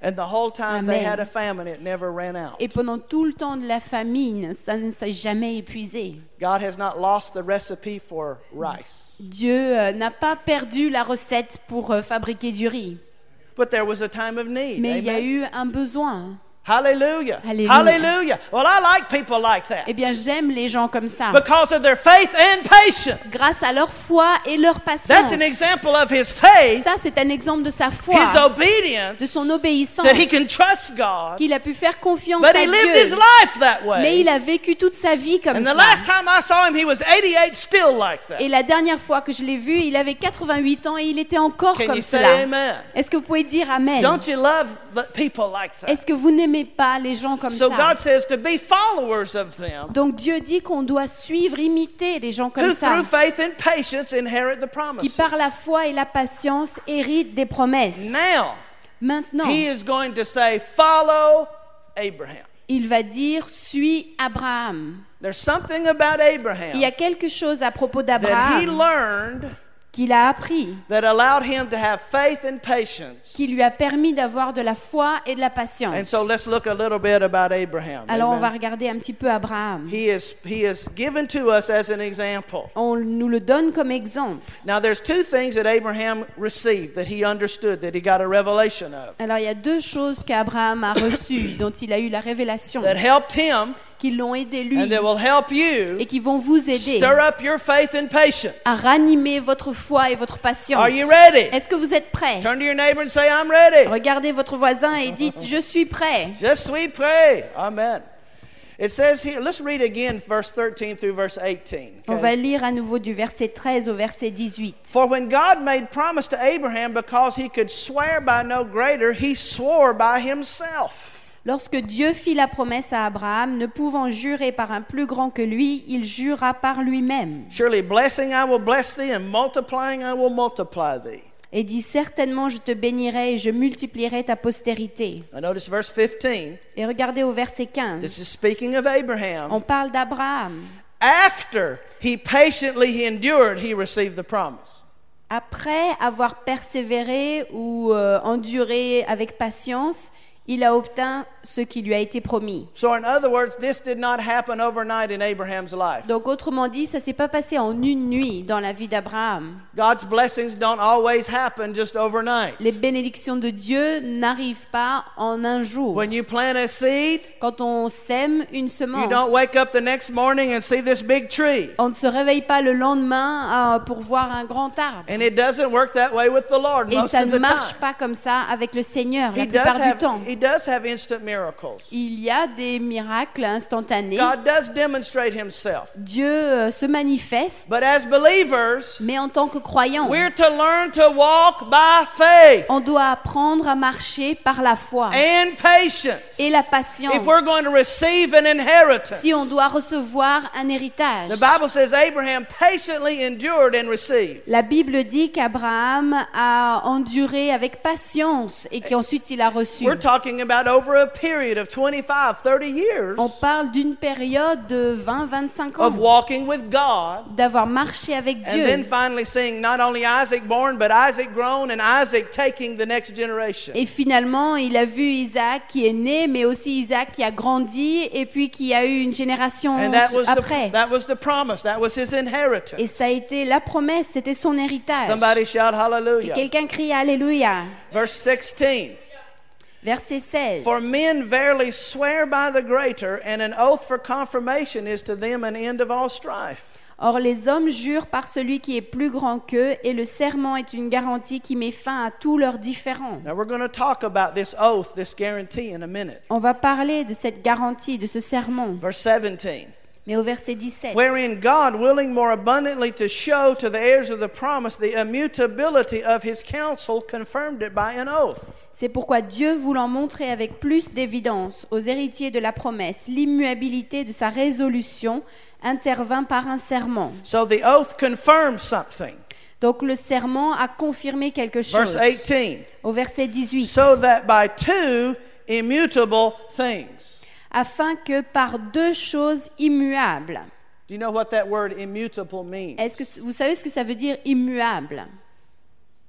And the whole time they Amen. had a famine, it never ran out. Et pendant tout le temps de la famine, ça ne s'est jamais épuisé. God has not lost the recipe for rice. Dieu euh, n'a pas perdu la recette pour euh, fabriquer du riz. But there was a time of need. Mais il y a Amen. eu un besoin. Hallelujah. Hallelujah. Hallelujah. Well, I like people like that. Eh bien, j'aime les gens comme ça. Because of their faith and patience. Grâce à leur foi et leur patience. That's an example of his faith, Ça, c'est un exemple de sa his foi, obedience, de son obéissance, that he can trust God. qu'il a pu faire confiance But à he lived his Dieu. life that Mais way. il a vécu toute sa vie comme And ça. the last time I saw him, he was eighty-eight, still like that. Et la dernière fois que je l'ai vu, il avait quatre-vingt-huit ans et il était encore Can comme you say cela. amen? Est-ce que vous pouvez dire Amen? Don't you love the people like that? Est-ce que vous n'aimez pas les gens comme So ça? God says to be followers of them Donc Dieu dit qu'on doit suivre, imiter les gens who comme ça, through faith and patience inherit the qui promises. par la foi et la patience héritent des promesses. Now, Maintenant, he is going to say, follow Abraham. il va dire, suis Abraham. There's something about Abraham Il y a quelque chose à propos that he d'Abraham learned qu'il a appris, that allowed him to have faith and patience. qui lui a permis d'avoir de la foi et de la And patience. so let's look a little bit about Abraham. Alors on va Amen. regarder un petit peu Abraham. He is he is given to us as an example. On nous le donne comme exemple. Now there's two things that Abraham received that he understood, that he got a revelation of, Alors il y a deux choses qu'Abraham a reçues, dont il a eu la révélation, that helped him qui l'ont aidé lui and that will help you et qui vont vous aider stir up your faith and patience. à ranimer votre foi et votre patience. Are you ready? Est-ce que vous êtes prêts? Turn to your neighbor and say, I'm ready. Regardez votre voisin et dites, je suis prêt. Just sweet pray. Amen. It says here, let's read again verse thirteen through verse eighteen. On okay? va lire à nouveau du verset treize au verset dix-huit. For when God made promise to Abraham, because he could swear by no greater, he swore by himself. Lorsque Dieu fit la promesse à Abraham, ne pouvant jurer par un plus grand que lui, il jura par lui-même Surely blessing I will bless thee, and multiplying I will multiply thee. et dit, certainement je te bénirai et je multiplierai ta postérité. Now notice verse fifteen. Et regardez au verset quinze, This is speaking of Abraham. on parle d'Abraham. After he patiently endured, he received the promise. Après avoir persévéré ou euh, enduré avec patience, il a obtint ce qui lui a été promis. So in other words, this did not happen overnight in Abraham's life. Donc autrement dit, ça s'est pas passé en une nuit dans la vie d'Abraham. God's blessings don't always happen just overnight. Les bénédictions de Dieu n'arrivent pas en un jour. When you plant a seed, Quand on sème une you semence, don't wake up the next morning and see this big tree. on ne se réveille pas le lendemain euh, pour voir un grand arbre. And it doesn't work that way with the Lord Et most ça of ne the marche time. pas comme ça avec le Seigneur la He does plupart du have, temps. he does have instant miracles. Il y a des miracles instantanés. God does demonstrate himself. Dieu euh, se manifeste, But as believers, mais en tant que croyants, we're to learn to walk by faith on doit apprendre à marcher par la foi and patience et la patience if we're going to receive an inheritance. si on doit recevoir un héritage. The Bible says Abraham patiently endured and received. La Bible dit qu'Abraham a enduré avec patience et qu'ensuite il a reçu. We're talking about over a period of twenty-five, thirty years On parle d'une période de vingt à vingt-cinq ans of walking with God, d'avoir marché avec and then Dieu. finally seeing not only Isaac born, but Isaac grown, and Isaac taking the next generation. Et finalement, il a vu Isaac qui est né, mais aussi Isaac qui a grandi et puis qui a eu une génération And that was, après. the, that was the promise. That was his inheritance. Et ça a été la promesse, c'était son héritage. Somebody shout Et hallelujah. quelqu'un crie Alléluia. Verse sixteen. Verset seize. For men verily swear by the greater, and an oath for confirmation is to them an end of all strife. Or les hommes jurent par celui qui est plus grand qu'eux, et le serment est une garantie qui met fin à tous leurs différends. Now we're going to talk about this oath, this guarantee in a minute. On va parler de cette garantie, de ce serment. Verse seventeen. Mais au verset dix-sept, Wherein God, willing more abundantly to show to the heirs of the promise the immutability of his counsel, confirmed it by an oath. c'est pourquoi Dieu, voulant montrer avec plus d'évidence aux héritiers de la promesse l'immuabilité de sa résolution, intervint par un serment. So the oath confirms something. Donc le serment a confirmé quelque chose. Verse eighteen. Au verset dix-huit, So that by two immutable things. afin que par deux choses immuables. Do you know what that word immutable means? Est-ce que vous savez ce que ça veut dire immuable?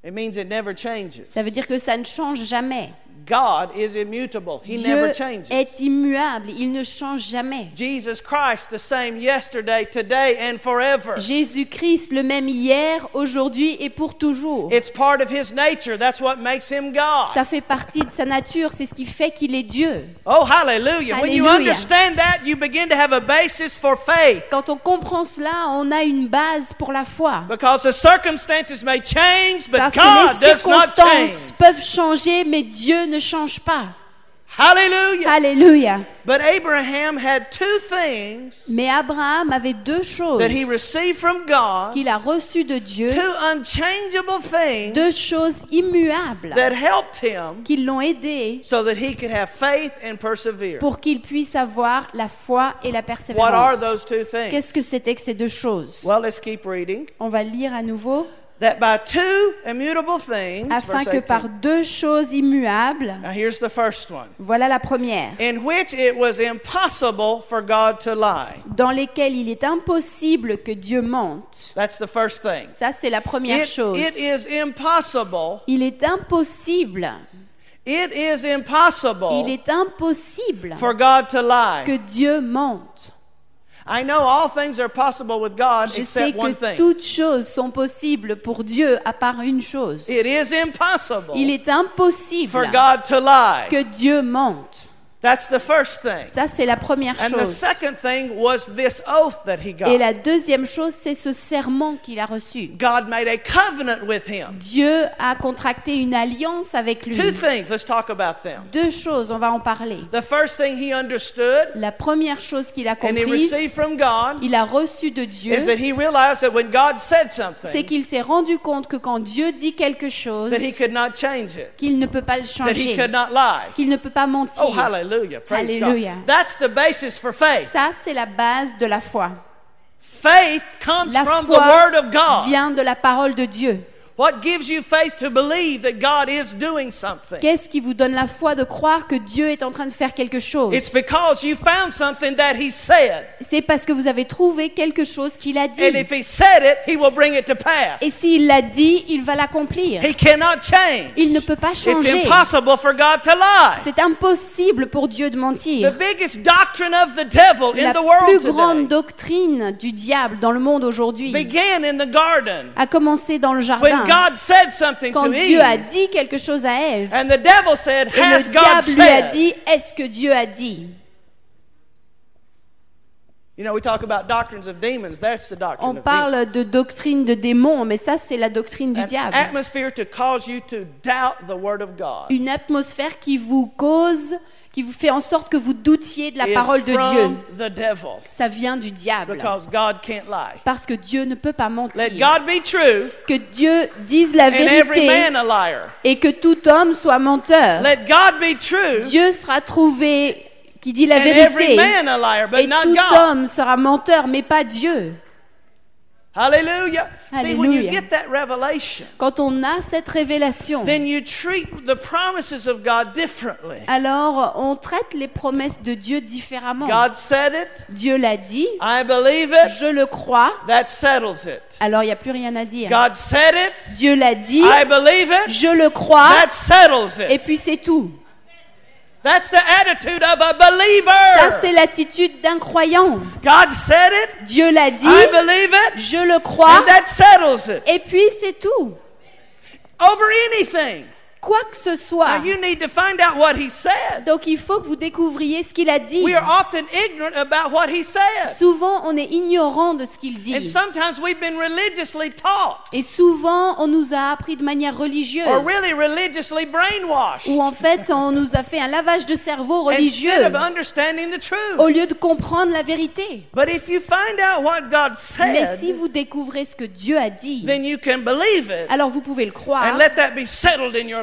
It means it never changes. Ça veut dire que ça ne change jamais. God is immutable. He Dieu never changes. est immuable, il ne change jamais. Jesus Christ, the same yesterday, today, and forever. Jésus-Christ, le même hier, aujourd'hui et pour toujours. It's part of his nature. That's what makes him God. Ça fait partie de sa nature, c'est ce qui fait qu'il est Dieu. Oh, hallelujah. When you Hallelujah. understand that, you begin to have a basis for faith. Quand on comprend cela, on a une base pour la foi. Because the circumstances may change, but Parce God que les does not change. circonstances peuvent changer, mais Dieu ne change pas. Hallelujah. Alléluia. But Abraham had two things Mais Abraham avait deux choses that he received from God, qu'il a reçues de Dieu, two unchangeable things deux choses immuables that helped him qui l'ont aidé so that he could have faith and persevere. pour qu'il puisse avoir la foi et la What are persévérance. those two things? Qu'est-ce que c'était que ces deux choses? Well, let's keep reading. On va lire à nouveau. That by two immutable things, Afin verse que par eighteen. deux choses immuables, Now here's the first one. voilà la première, In which it was impossible for God to lie. dans lesquelles il est impossible que Dieu mente. That's the first thing. Ça, c'est la première It, chose. it is impossible. Il est impossible, It is impossible il est impossible for God to lie. que Dieu mente. I know all things are possible with God Je sais except one que thing. toutes choses sont possibles pour Dieu à part une chose. It is impossible Il est impossible for God to lie. que Dieu mente. That's the first thing. Ça, c'est la première And the chose. second thing was this oath that he Et got. la deuxième chose, c'est ce serment qu'il a reçu. God made a covenant with him. Dieu a contracté une alliance avec lui. Two things, let's talk about them. Deux choses, on va en parler. The first thing he understood La première chose qu'il a and he comprise, received from God il a reçu de Dieu, is that he realized that when God said c'est something, qu'il s'est rendu compte que quand Dieu dit quelque chose, that he could not change it, qu'il ne peut pas le that he changer, could not lie. qu'il ne peut pas mentir. Oh, hallelujah. Praise Hallelujah. God. That's the basis for faith. Ça, c'est la base de la foi. Faith comes La from the foi Word of God. vient de la parole de Dieu. What gives you faith to believe that God is doing something? Qu'est-ce qui vous donne la foi de croire que Dieu est en train de faire quelque chose? It's because you found something that He said. C'est parce que vous avez trouvé quelque chose qu'il a dit. And if He said it, He will bring it to pass. Et s'il l'a dit, il va l'accomplir. He cannot change. Il ne peut pas It's changer. impossible for God to lie. C'est impossible pour Dieu de The mentir. biggest doctrine of the devil in La the world plus grande today doctrine du diable dans le monde aujourd'hui began in the garden a commencé dans le when jardin. God said something Quand to Dieu a Eve. dit quelque chose à Ève, And the devil said, et has le God diable lui a said? dit, est-ce que Dieu a dit? You know, we talk about doctrines of demons. That's the doctrine On of demons. parle de doctrine de démons, mais ça c'est la doctrine du An diable. atmosphere to cause you to doubt the word of God Une atmosphère qui vous cause, qui vous fait en sorte que vous doutiez de la is parole de Dieu. from the devil Ça vient du diable. because God can't lie. Parce que Dieu ne peut pas mentir. Let God be true Que Dieu dise la and every vérité man a liar. et que tout homme soit menteur. Let God be true Dieu sera trouvé qui dit la and every vérité. man a liar, but Et not tout God. homme sera menteur, mais pas Dieu. Hallelujah. See, when you Hallelujah. get that revelation, Quand on a cette révélation, then you treat the promises of God differently. alors on traite les promesses de Dieu différemment. God said it, Dieu l'a dit, I believe it, je le crois, that settles it. alors il n'y a plus rien à dire. God said it, Dieu l'a dit, I believe it, je le crois, that settles et it. puis c'est tout. That's the attitude of a Ça, believer. c'est l'attitude d'un croyant. God said it, Dieu l'a dit, I believe it, je le crois, and that settles it. et puis c'est tout. Over anything. Quoi que ce soit. Now you need to find out what he said. Donc il faut que vous découvriez ce qu'il a dit. We are often ignorant about what he said. Souvent, on est ignorant de ce qu'il And dit. sometimes we've been religiously taught Et souvent, on nous a appris de manière religieuse. or really religiously brainwashed Ou en fait, on nous a fait un lavage de cerveau religieux instead of understanding the au truth. lieu de comprendre la vérité. But if you find out what God Mais said, si vous découvrez ce que Dieu a dit, then you can believe it alors vous pouvez le croire and let that be settled in your life.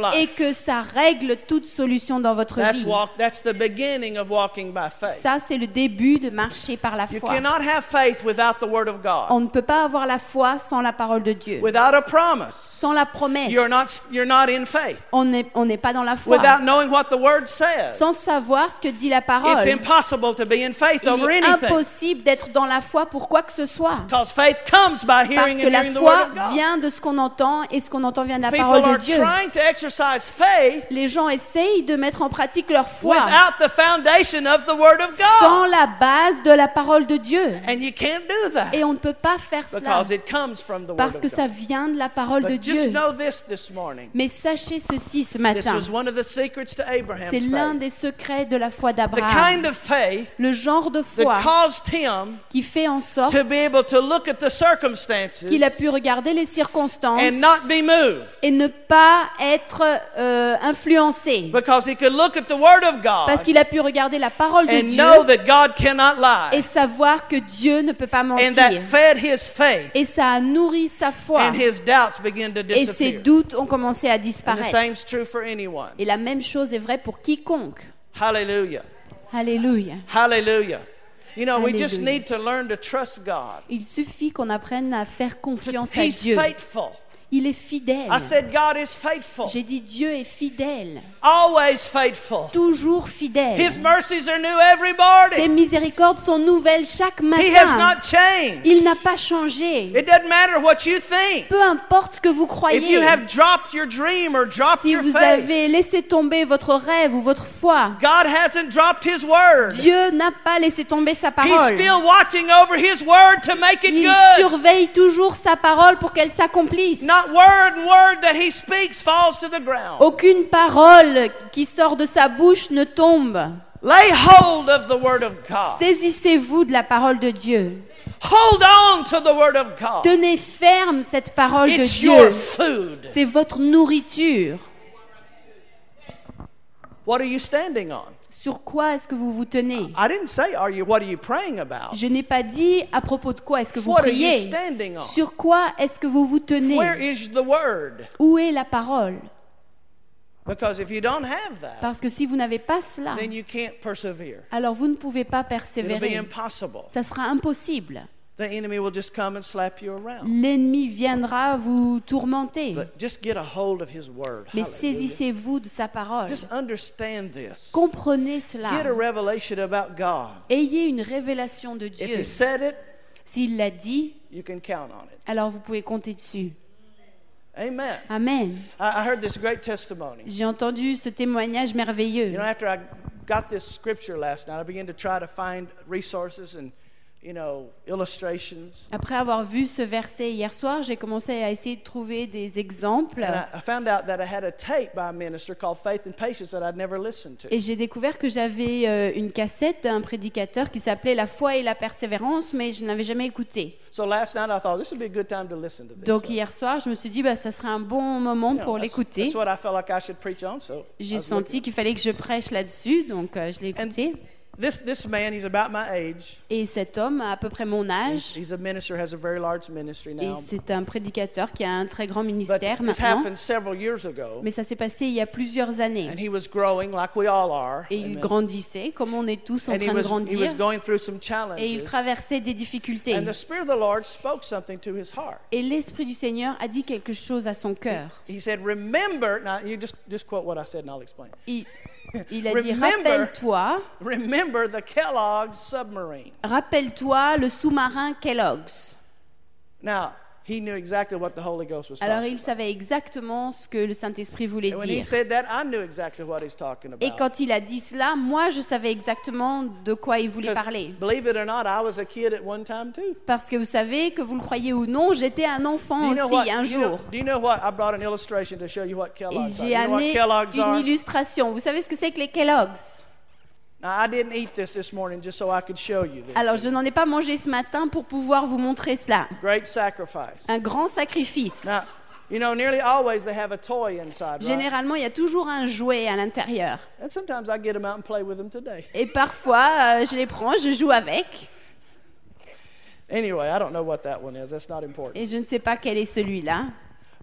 et life. que ça règle toute solution dans votre That's vie. walk. That's the beginning of walking by faith. Ça, c'est le début de marcher par la You foi. cannot have faith without the Word of God. On ne peut pas avoir la foi sans la parole de Dieu. Without a promise, Sans la promesse, you're not you're not in faith. on n'est on n'est pas dans la foi. Without knowing what the Word says, Sans savoir ce que dit la parole, it's impossible to be in faith il over est anything. impossible d'être dans la foi pour quoi que ce soit. Because faith comes by Parce hearing que and la hearing the Word foi of God. vient de ce qu'on entend et ce qu'on entend vient de la People parole de are Dieu. trying to exercise faith Les gens essayent de mettre en pratique leur foi without the foundation of the Word of sans God. la base de la parole de Dieu. And you can't do that Et on ne peut pas faire cela because it comes from the Word parce of que ça God. vient de la parole de But just Dieu. know this this morning. Mais sachez ceci ce This matin, was one of the secrets to Abraham's c'est l'un faith. des secrets de la foi The d'Abraham. kind of faith Le genre de that foi caused him qui fait en sorte to be able to look at the circumstances qu'il a pu regarder les circonstances and not be moved. et ne pas être euh, influencé. Because he could look at the Word of Parce God qu'il a pu regarder la parole de and Dieu know that God cannot et lie. savoir que Dieu ne peut pas And that mentir. fed his faith, Et ça a nourri sa foi. and his doubts began to Et ses disappear. doutes ont commencé à And the disparaître. same's true for anyone. Et la même chose est vraie pour quiconque. Hallelujah. Alléluia. Hallelujah. You know, we just Hallelujah. need to learn to trust God. Il suffit qu'on apprenne à faire confiance à He's Dieu. faithful. Il est fidèle. I said God is faithful. J'ai dit Dieu est fidèle. Always faithful. Toujours fidèle. His mercies are new every morning. Ses miséricordes sont nouvelles chaque He has matin. not changed. Il n'a pas changé. It doesn't matter what you think. Peu importe ce que vous If croyez. you have dropped your dream or dropped Si your vous faith, avez laissé tomber votre rêve ou votre foi, God hasn't dropped His word. Dieu n'a pas laissé tomber sa He's parole. still watching over His word to make it Il good. surveille toujours sa parole pour qu'elle s'accomplisse. Not word and word that He speaks falls to the ground. Aucune parole qui sort de sa bouche ne tombe. Lay hold of the word of God. Saisissez-vous de la parole de Dieu. Hold on to the word of God. Tenez ferme cette parole de It's your Dieu. food. C'est votre nourriture. What are you standing on? Sur quoi est-ce que vous vous tenez? I didn't say are you what are you praying about? Je n'ai pas dit à propos de quoi est-ce que vous What are you priez. standing on? Sur quoi est-ce que vous vous tenez? Where is the word? Où est la parole? Because if you don't have that, Parce que si vous n'avez pas cela, then you can't persevere. alors vous ne pouvez pas It'll be persévérer. impossible. Ça sera impossible. The enemy will just come and slap you around. L'ennemi viendra vous tourmenter. But just get a hold of his word. Mais Hallelujah. saisissez-vous de sa parole. Just understand this. Comprenez Get cela. a revelation about God. Ayez une révélation de If Dieu. he said it, S'il l'a dit, you can count on it. alors vous pouvez compter dessus. Amen. Amen. I I heard this great testimony. J'ai entendu ce témoignage merveilleux. You know, after I got this scripture last night, I began to try to find resources and, you know, illustrations. Après avoir vu ce verset hier soir, j'ai commencé à essayer de trouver des exemples. And I, I found out that I had a tape by a minister called Faith and Patience that I'd never listened to. Et j'ai découvert que j'avais euh, une cassette d'un prédicateur qui s'appelait La foi et la persévérance, mais je ne l'avais jamais écouté. So last night I thought this would be a good time to listen to this. Donc So, hier soir, je me suis dit, bah, ça serait un bon moment you know, pour that's, l'écouter. that's what I felt like I should preach on. So I J'ai was senti looking. qu'il fallait que je prêche là-dessus, donc euh, je l'ai And écouté. this this man, he's about my age. Et cet homme a à peu près mon He's, âge. he's a minister, has a very large ministry Et now. c'est un prédicateur qui a un très grand But ministère this maintenant. happened several years ago, Mais ça s'est passé il y a plusieurs années. and he was growing like we all are. Et il Amen. grandissait, comme on est tous en And he train de was, he grandir. was going through some Et il challenges. traversait des difficultés. And the Spirit of the Lord spoke something to his heart. Et l'Esprit du Seigneur a dit quelque chose à son cœur. He said, "Remember." Now you just just quote what I said, and I'll explain. Il, il a dit, Remember- rappelle-toi, Remember the Kellogg's submarine. rappelle-toi le sous-marin Kellogg's. Now he knew exactly what the Holy Ghost was Alors talking il savait exactement ce que le Saint-Esprit voulait about. And when he dire. said that, I knew exactly what he's talking Et about. quand il a dit cela, moi je savais exactement de quoi il voulait 'Cause parler. believe it or not, I was a kid at one time too. Parce que vous savez, que vous le croyez ou non, j'étais un enfant Do you know aussi what? un do you know- jour. do you know what? I brought an illustration to show you what Et Kellogg's are. j'ai You know what amené Kellogg's une are? illustration. Vous savez ce que c'est que les Kellogg's? Now I didn't eat this this morning just so I could show you this. Alors je n'en ai pas mangé ce matin pour pouvoir vous montrer cela. Great sacrifice. Un grand sacrifice. Now, you know, nearly always they have a toy inside, right? Généralement, il y a toujours un jouet à l'intérieur. And sometimes I get them out and play with them today. Et parfois, euh, je les prends, je joue avec. Anyway, I don't know what that one is. That's not important. Et je ne sais pas quel est celui-là.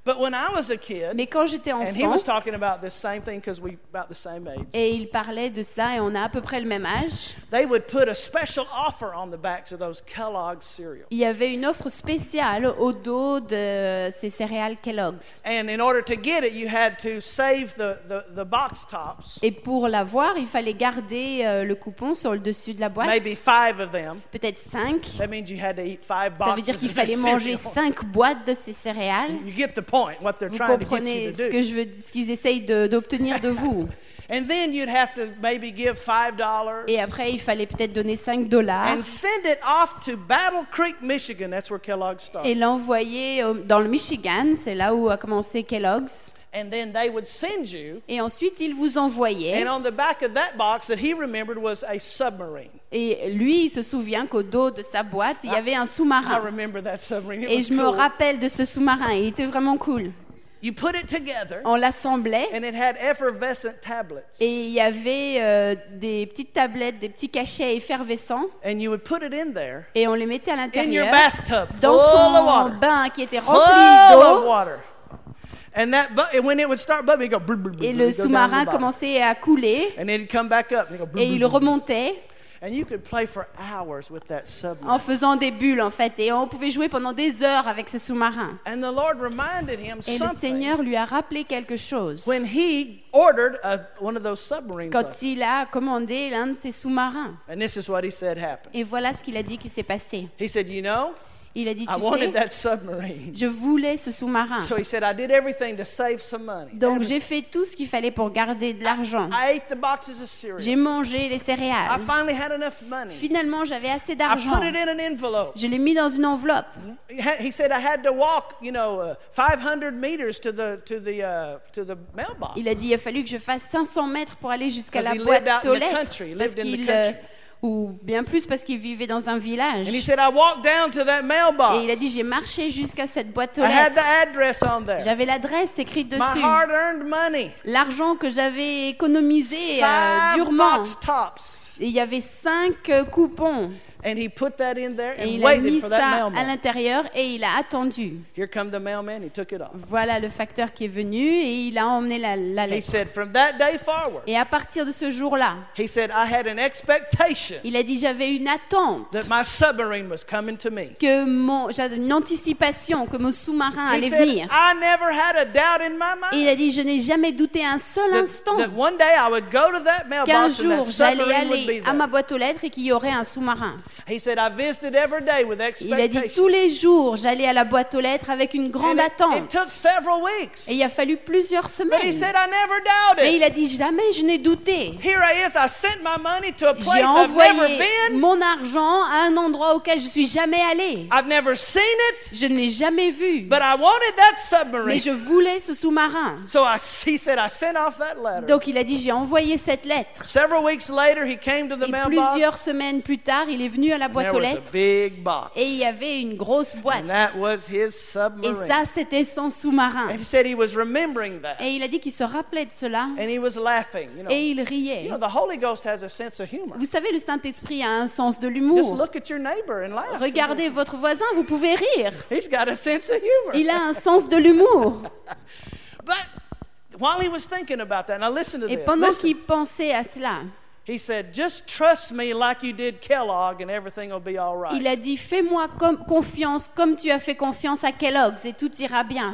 But when I was a kid, Mais quand j'étais and he enfant, was talking about this same thing because we about the same age, et il parlait de cela, et on a à peu près le même âge, they would put a special offer on the backs of those Kellogg's cereals. il y avait une offre spéciale au dos de ces céréales Kellogg's. And in order to get it, you had to save the, the, the box tops, Et pour l'avoir, il fallait garder euh, le coupon sur le dessus de la boîte, maybe five of them. peut-être cinq. That means you had to eat five Ça veut dire boxes qu'il of fallait this manger cereal. cinq boîtes de ces céréales. You get the point, what they're Vous trying to get comprenez you ce to que do. je veux, ce qu'ils essayent de- d'obtenir de vous. And then you'd have to maybe give five dollars Et après, il fallait peut-être donner cinq dollars and send it off to Battle Creek, Michigan. That's where Kellogg et started. l'envoyer au- dans le Michigan. C'est là où a commencé Kellogg's. And then they would send you, Et ensuite, il vous envoyait. and on the back of that box that he remembered was a submarine. Et lui, il se souvient qu'au dos de sa boîte, il y avait un I sous-marin. remember that submarine. It Et was je me cool. rappelle de ce sous-marin. Il était vraiment cool. You put it together, On l'assemblait. and it had effervescent tablets. Et il y avait euh, des petites tablettes, des petits cachets effervescents. And you would put it in there Et on les mettait à in your l'intérieur bathtub, dans full of son water. bain qui était Full rempli of d'eau. water. And that, bu- and when it would start bubbling, it'd go, brr, brr, brr, Et brr, le it'd go down sous-marin the bottom. commençait à couler. And then it'd come back up. And, it'd go, brr, Et brr, il brr. remontait And you could play for hours with that submarine. en faisant des bulles, en fait. Et on pouvait jouer pendant des heures avec ce sous-marin. And the Lord reminded him Et le something Seigneur lui a rappelé quelque chose when he ordered a, one of those submarines. quand up. il a commandé l'un de ses sous-marins. And this is what he said happened. Et voilà ce qu'il a dit qui s'est passé. He said, you know, Il a dit, I tu wanted sais, that submarine. je voulais ce sous-marin. So he said, I did everything to save some money. Donc Everything. j'ai fait tout ce qu'il fallait pour garder de l'argent. I ate the boxes of cereal. J'ai mangé les I céréales. finally had enough money. Finalement, j'avais assez I d'argent. put it in an envelope. Je l'ai mis dans une enveloppe. He had- he said I had to walk, you know, uh, five hundred meters to the to the uh, to the mailbox. Il a dit, il a fallu que je fasse cinq cents mètres pour aller jusqu'à la Because he lived boîte out in aux the lettres. country. He Parce lived in the qu'il, euh, country. ou bien plus parce qu'il vivait dans un village. And he said I walked down to that mailbox. Et il a dit, j'ai marché jusqu'à cette boîte aux I had lettres. the address on there. J'avais l'adresse écrite My dessus. hard-earned money. L'argent que j'avais économisé euh, Five durement. box tops. Et il y avait cinq euh, coupons. And he put that in there Et and il a waited mis for that ça à mailman. l'intérieur et il a attendu. Here come the mailman. He took it off. Voilà le facteur qui est venu et il a emmené la, la He lettre. said from that day forward, Et à partir de ce jour-là, he said I had an expectation il a dit, j'avais une attente. that my submarine was coming to me. Que mon, j'avais une anticipation que mon sous-marin He allait said venir. I never had a doubt in my Et il mind a dit, je n'ai jamais douté un seul that, instant that one day I would go to that qu'un mailbox and jour that j'allais submarine would be aller à ma there. boîte aux lettres et qu'il y aurait un sous-marin. He said I visited every day with Il a dit, tous expectation. les jours, j'allais à la boîte aux lettres avec une grande And it, it attente. took several weeks. Et il a fallu plusieurs But he semaines. said I never Mais doubted. il a dit, jamais je n'ai douté. Here I is. I sent my money to a J'ai place I've never envoyé been. mon argent à un endroit auquel je suis jamais allé. I've never seen it, Je ne l'ai jamais vu. but I wanted that Mais submarine. je voulais ce sous-marin. So I, he said I sent off that letter. Donc il a dit, j'ai envoyé cette lettre. Several weeks later, he came to the Et plusieurs mailbox. semaines plus tard, il est venu à la And boîte there aux was a lettres big box. et il y avait une grosse boîte. And that was his Et submarine. ça, c'était son sous-marin. And he said he was remembering that. Et il a dit qu'il se rappelait de cela And he was laughing. You know, et il you riait. know the Holy Ghost has a sense of humor. Vous savez, le Saint-Esprit a un sens de Just l'humour. look at your neighbor and laugh. Regardez votre voisin, vous pouvez rire. He's got a sense of humor. Il a un sens de l'humour. But while he was thinking about that, now listen to Et this. pendant Listen. qu'il pensait à cela, He said, just trust me like you did Kellogg and everything will be all right. il a dit, fais-moi comme- confiance comme tu as fait confiance à Kellogg's et tout ira bien.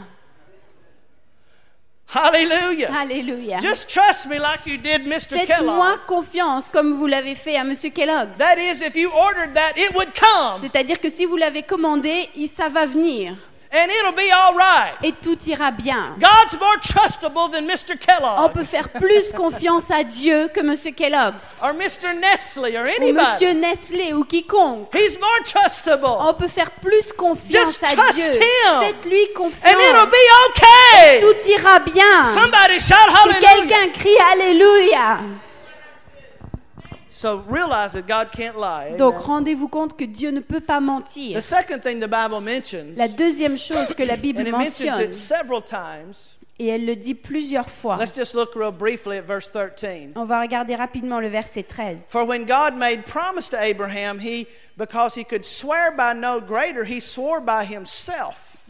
Hallelujah. Alléluia. Just trust me like you did Mister Faites-moi Kellogg. confiance comme vous l'avez fait à Monsieur Kellogg's. That is, if you ordered that, it would come C'est-à-dire que si vous l'avez commandé, il- ça va venir and it'll be all right. et tout ira bien. God's more trustable than Mister On Kellogg peut faire plus confiance à Dieu que Monsieur Kellogg's or Mister Nestle or ou anybody. Monsieur Nestlé ou quiconque. He's more trustable. On peut faire plus confiance Just à trust Dieu. him. Faites-lui And it'll confiance. be okay. Tout ira bien. Somebody shout Que hallelujah. quelqu'un crie Alléluia. So realize that God can't lie. Donc Amen. rendez-vous compte que Dieu ne peut pas mentir. The second thing the Bible mentions, La deuxième chose que la Bible and it mentions mentionne, it several times. et elle le dit plusieurs fois. Let's just look real briefly at verse thirteen. On va regarder rapidement le verset treize. For when God made promise to Abraham, he, because he could swear by no greater, he swore by himself.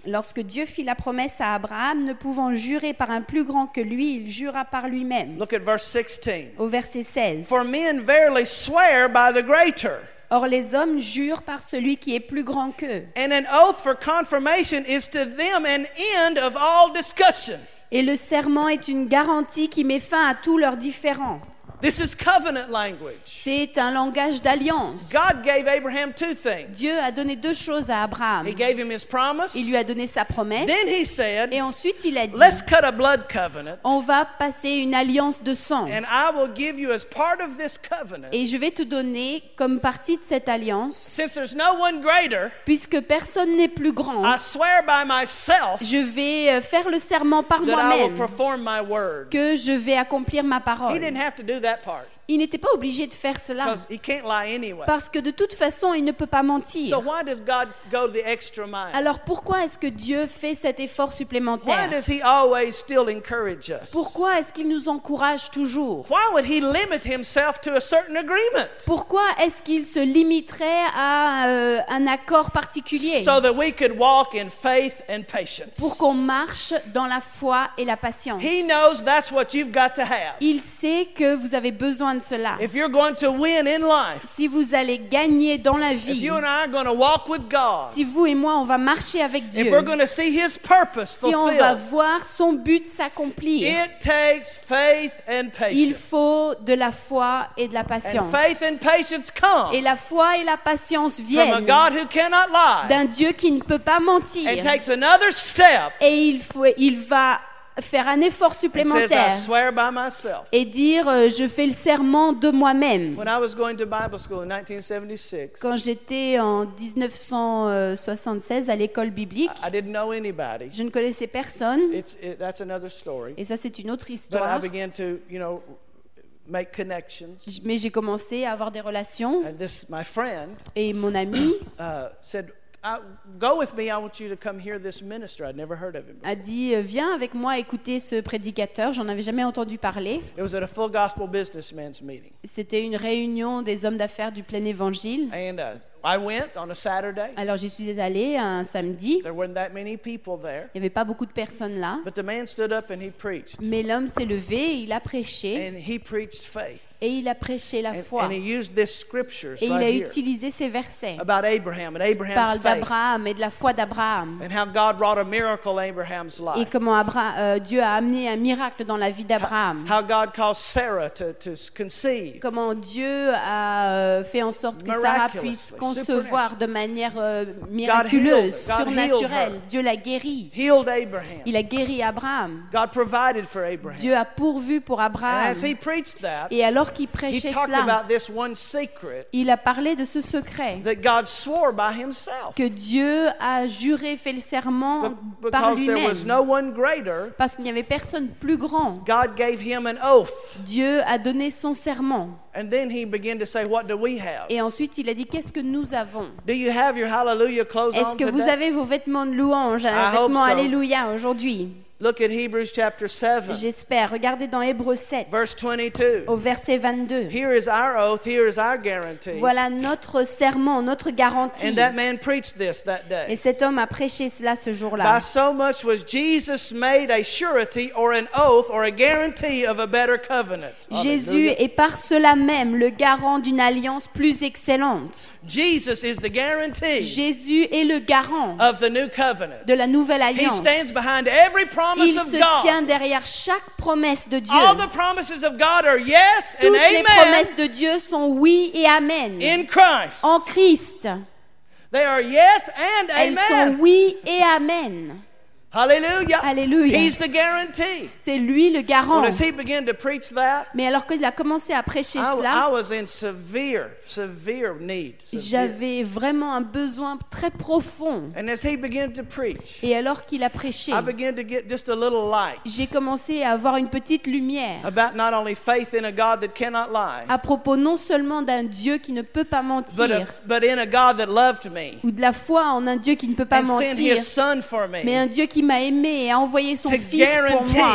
Lorsque Dieu fit la promesse à Abraham, ne pouvant jurer par un plus grand que lui, il jura par lui-même. Look at verse sixteen. Au verset seize. For men verily swear by the greater. Or les hommes jurent par celui qui est plus grand qu'eux. And an oath for confirmation is to them an end of all discussion. Et le serment est une garantie qui met fin à tous leurs différends. This is covenant language. C'est un langage d'alliance. God gave Abraham two things. Dieu a donné deux choses à Abraham. He gave him his promise. Il lui a donné sa promesse. Then he said, Et ensuite il a dit, let's cut a blood covenant. on va passer une alliance de sang. And I will give you as part of this covenant. Et je vais te donner comme partie de cette alliance, Since there's no one greater, puisque personne n'est plus grand, I swear by myself je vais euh, faire le serment par that I will moi-même perform my word. que je vais accomplir ma He parole. didn't have to do that part Il n'était pas obligé de faire cela, because he can't lie anyway. parce que de toute façon, il ne peut pas So mentir. why does God go the extra mile? Alors pourquoi est-ce que Dieu fait cet effort Why supplémentaire? does he always still encourage us? Pourquoi est-ce qu'il nous encourage toujours? Why would he limit himself to a certain agreement? Pourquoi est-ce qu'il se limiterait à euh, un accord particulier So that we could walk in faith and patience. pour qu'on marche dans la foi et la patience? He knows that's what you've got to have. Il sait que vous avez besoin de cela. If you're going to win in life, Si vous allez gagner dans la if vie, you and I are going to walk with God, si vous et moi on va marcher avec if Dieu, we're going to see his purpose si on va fulfilled, voir son but s'accomplir, it takes faith and il patience. faut de la foi et de la And patience. faith and patience come Et la foi et la patience from a viennent God who cannot lie d'un Dieu qui ne peut pas and mentir. takes another step Et il, faut, il va faire un effort and says, I supplémentaire swear by myself. et dire euh, je fais le serment de moi-même. When I was going to Bible school in nineteen seventy-six, Quand j'étais en dix-neuf cent soixante-seize à l'école biblique, I didn't know anybody. je ne connaissais personne. It's, it, that's another story. Et ça, c'est une autre But I histoire. began to, you know, make connections. Mais j'ai commencé à avoir des relations. And this, my friend, Et mon ami uh, said, I, "Go with me. I want you to come hear this minister." I'd never heard of him. a dit euh, viens avec moi écouter ce prédicateur. J'en avais jamais entendu parler. It was at a full gospel businessman's meeting, C'était une réunion des hommes d'affaires du plein évangile. and uh, I went on a Saturday. Alors j'y suis allée un samedi. There weren't that many people there, Il n'y avait pas beaucoup de personnes là. but the man stood up and he preached, Mais l'homme s'est levé, et il a prêché. and he preached faith, Et il a prêché la and, foi. and he used this scriptures Et il a right here utilisé ces versets. about Abraham and Il Abraham's parle faith, d'Abraham et de la foi d'Abraham. and how God wrought a miracle in Abraham's Et life. comment Abra- euh, Dieu a amené un miracle dans la vie d'Abraham. How God caused Sarah to, to conceive. Comment Dieu a euh, fait en sorte que Sarah puisse Miraculously, concevoir de manière euh, miraculeuse, God healed- God healed surnaturelle. her. Dieu l'a guéri. Healed Abraham. Il a guéri Abraham. God provided for Abraham. Dieu a pourvu pour And Abraham. as he preached that, Et alors qu'il he prêchait talked cela, about this one secret il a parlé de ce secret that God swore by himself. que Dieu a juré, fait le serment Be- par Because there lui-même. was no one greater, Parce qu'il n'y avait personne plus grand. God gave him an oath. Dieu a donné son serment. And then he began to say, what do we have? Et ensuite, il a dit, qu'est-ce que nous avons? Do you have your hallelujah clothes Est-ce on que vous today? avez vos vêtements de louange, un I hope vêtement so. Alléluia aujourd'hui? Look at Hebrews chapter seven, J'espère. Regardez dans Hébreux sept, verse twenty-two. au verset vingt-deux. Here is our oath, here is our guarantee. Voilà notre serment, notre garantie. And that man preached this that Et day. cet homme a prêché cela ce jour-là. By so much was Jesus made a surety or an oath or a guarantee of a better covenant. Jésus Hallelujah. est par cela même le garant d'une alliance plus excellente. Jesus is the guarantee Jésus est le garant of the new covenant. de la nouvelle He alliance. stands behind every promise Il of se God. tient derrière chaque promesse de Dieu. All the promises of God are yes and Toutes les amen promesses de Dieu sont oui et amen. in Christ. En Christ, They are yes and elles sont amen. oui et amen. Hallelujah. Alléluia. He's the guarantee. C'est lui le garant. When as he began to preach that, Mais alors qu'il a commencé à prêcher I, I cela, was in severe, severe need. severe. j'avais vraiment un besoin très profond. And as he began to preach, Et alors qu'il a prêché, I began to get just a little light j'ai commencé à avoir une petite lumière about not only faith in a God that cannot lie, à propos non seulement d'un Dieu qui ne peut pas but, mentir, a, but in a God that loved me ou de la foi en un Dieu qui ne peut pas and sent mentir, his son for mais me un Dieu qui m'a aimé et a envoyé son to Fils pour moi, guarantee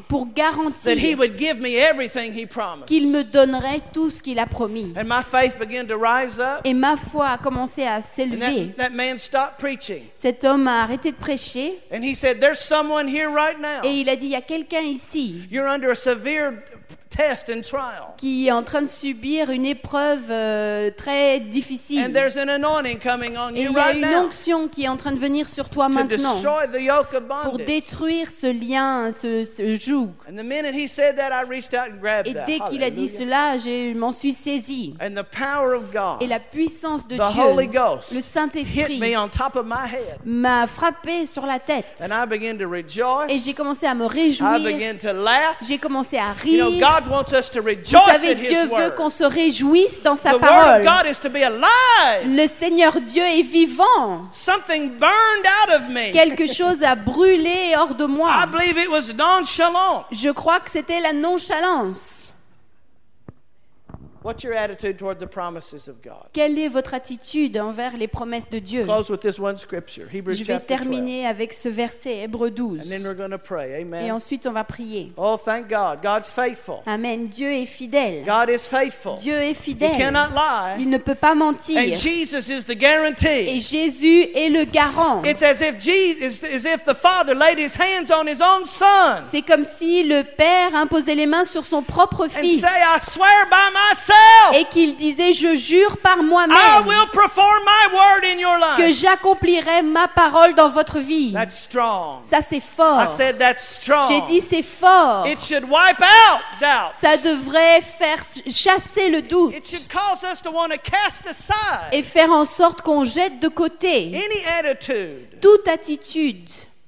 pour that He garantir would give me everything He promised. qu'il me donnerait tout ce qu'il a promis. And my faith began to rise up. Et ma foi a commencé à And s'élever. that, that man stopped preaching. Cet homme a arrêté de prêcher And he said, there's someone here right now. et il a dit, il y a quelqu'un ici You're under a severe test and trial. qui est en train de subir une épreuve euh, très difficile. And there's an anointing coming on Et you il y a right une now onction qui est en train de venir sur toi to maintenant destroy the yoke of pour bondage. détruire ce lien, ce, ce joug. And the minute he said that, I reached out and grabbed Et that. dès qu'il a dit Hallelujah. cela, je m'en suis saisie. And the power of God, Et la puissance de the Holy Dieu, Ghost, le hit Saint-Esprit, me on top of my head. m'a frappé sur la tête. And I began to Et rejoice. j'ai commencé à me I réjouir. began to laugh. J'ai commencé à You know, rire. God wants us to Vous rejoice savez, in Dieu His veut Word. qu'on se réjouisse dans sa The Word of parole. God is to be alive. Le Seigneur Dieu est vivant. Something burned out of me. Quelque chose a brûlé hors de I moi. believe it was nonchalant. Je crois que c'était la nonchalance. What's your attitude toward the promises of God? Quelle est votre attitude envers les promesses de Dieu? Close with this one scripture, Hebrews Je vais chapter twelve. terminer avec ce verset, Hébreux douze. And then we're going to pray. Et Amen. ensuite, on va prier. Oh, thank God. God's faithful. Amen. Dieu est fidèle. God is faithful. Dieu est He fidèle. cannot lie. Il ne peut pas mentir. And Jesus is the Et guarantee. Jésus est le garant. It's as if Jesus, as if the Father laid His hands on His own Son C'est comme si le Père imposait les mains sur son propre and Fils say, I swear by myself, et qu'il disait, je jure par I moi-même will perform my word in your que life. j'accomplirai ma parole dans votre vie. That's strong. Ça, c'est fort. I said that's strong. J'ai dit, c'est fort. It should wipe out doubt. Ça devrait faire chasser le doute It should cause us to want to cast aside et faire en sorte qu'on jette de côté any attitude toute attitude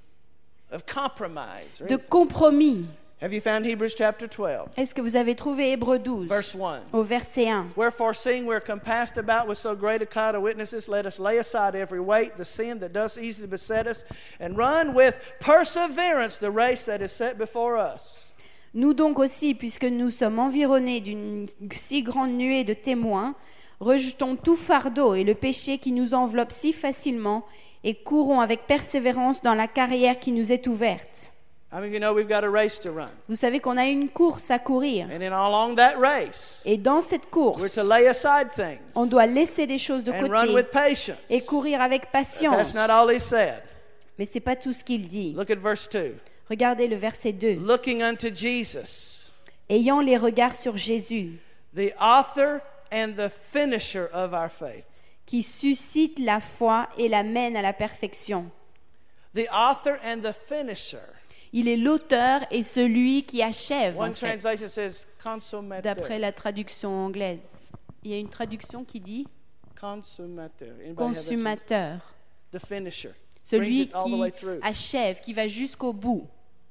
of compromise. de compromis. Have you found Hebrews chapter twelve, Est-ce que vous avez trouvé Hébreux douze verse one? au verset un? Wherefore, seeing we are compassed about with so great a cloud of witnesses, let us lay aside every weight, the sin that does easily beset us, and run with perseverance the race that is set before us. Nous donc aussi, puisque nous sommes environnés d'une si grande nuée de témoins, rejetons tout fardeau et le péché qui nous enveloppe si facilement et courons avec persévérance dans la carrière qui nous est ouverte. How many of you know we've got a race to run? Vous savez qu'on a une course à courir. And in along that race, Et dans cette we're course, to lay aside things on doit laisser des choses de and run côté with patience. et courir avec But patience. that's not all he said. Mais ce n'est pas tout ce qu'il dit. Look at verse two. Regardez le verset deux. Looking unto Jesus, Ayant les regards sur Jésus, the author and the finisher of our faith. qui suscite la foi et la mène à la perfection. The author and the finisher. Il est l'auteur et celui qui achève, One en fait, translation says consummateur. d'après la traduction anglaise. Il y a une traduction qui dit Consummateur. Anybody have that consummateur, translation? The finisher. Brings celui it all the qui way through. achève, qui va jusqu'au bout.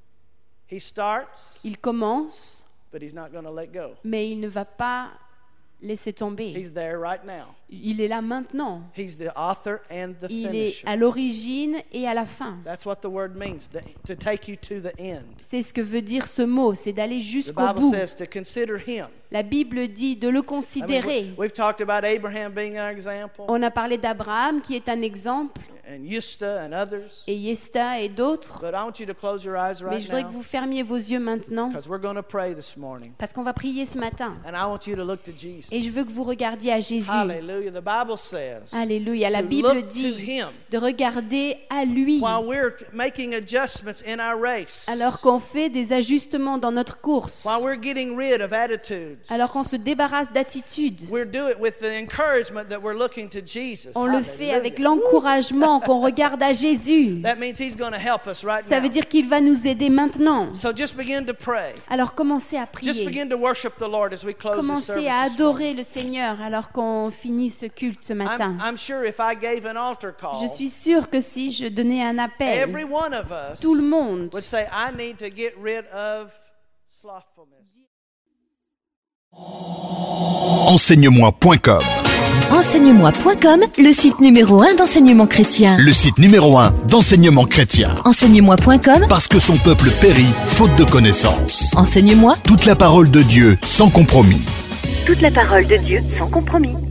He starts, Il commence, but he's not going to let go. mais il ne va pas laisser tomber. He's there right now. Il est là maintenant. He's the author and the Il est finisher. à l'origine et à la fin. That's what the word means, the, to take you to the end. C'est ce que veut dire ce mot, c'est d'aller The jusqu'au Bible bout. says to consider him. La Bible dit de le I mean, considérer. we- we've talked about Abraham being our example, On a parlé d'Abraham qui est un exemple, and Yusta and others. et Yesta et d'autres. But I want you to close your eyes Mais right je voudrais now, que vous fermiez vos yeux maintenant, because we're going to pray this morning. parce qu'on va prier ce matin. And I want you to look to Jesus. Et je veux que vous regardiez à Jésus. Hallelujah. The Bible says Alléluia. La to Bible look to dit him de regarder à lui. while we're making adjustments in our race, Alors qu'on fait des ajustements dans notre course, while we're getting rid of attitudes. alors qu'on se débarrasse d'attitudes, We're doing it with the encouragement that we're looking to Jesus. on le fait Hallelujah. avec l'encouragement qu'on regarde à Jésus. That means he's going to help us right Ça now. veut dire qu'il va nous aider maintenant. So just begin to pray. Alors commencez à Just prier. begin to worship the Lord as we close this Commencez service à this morning. adorer le Seigneur alors qu'on finit ce culte ce matin. I'm, I'm sure if I gave an altar call, Je suis sûre que si je donnais un every appel, one of us tout le monde would say, I need to get rid of slothfulness. Enseigne-moi point com, Enseigne-moi point com, le site numéro un d'enseignement chrétien. le site numéro un d'enseignement chrétien. Enseigne-moi point com, Parce que son peuple périt faute de connaissances. enseigne-moi Toute la parole de Dieu sans compromis. toute la parole de Dieu sans compromis.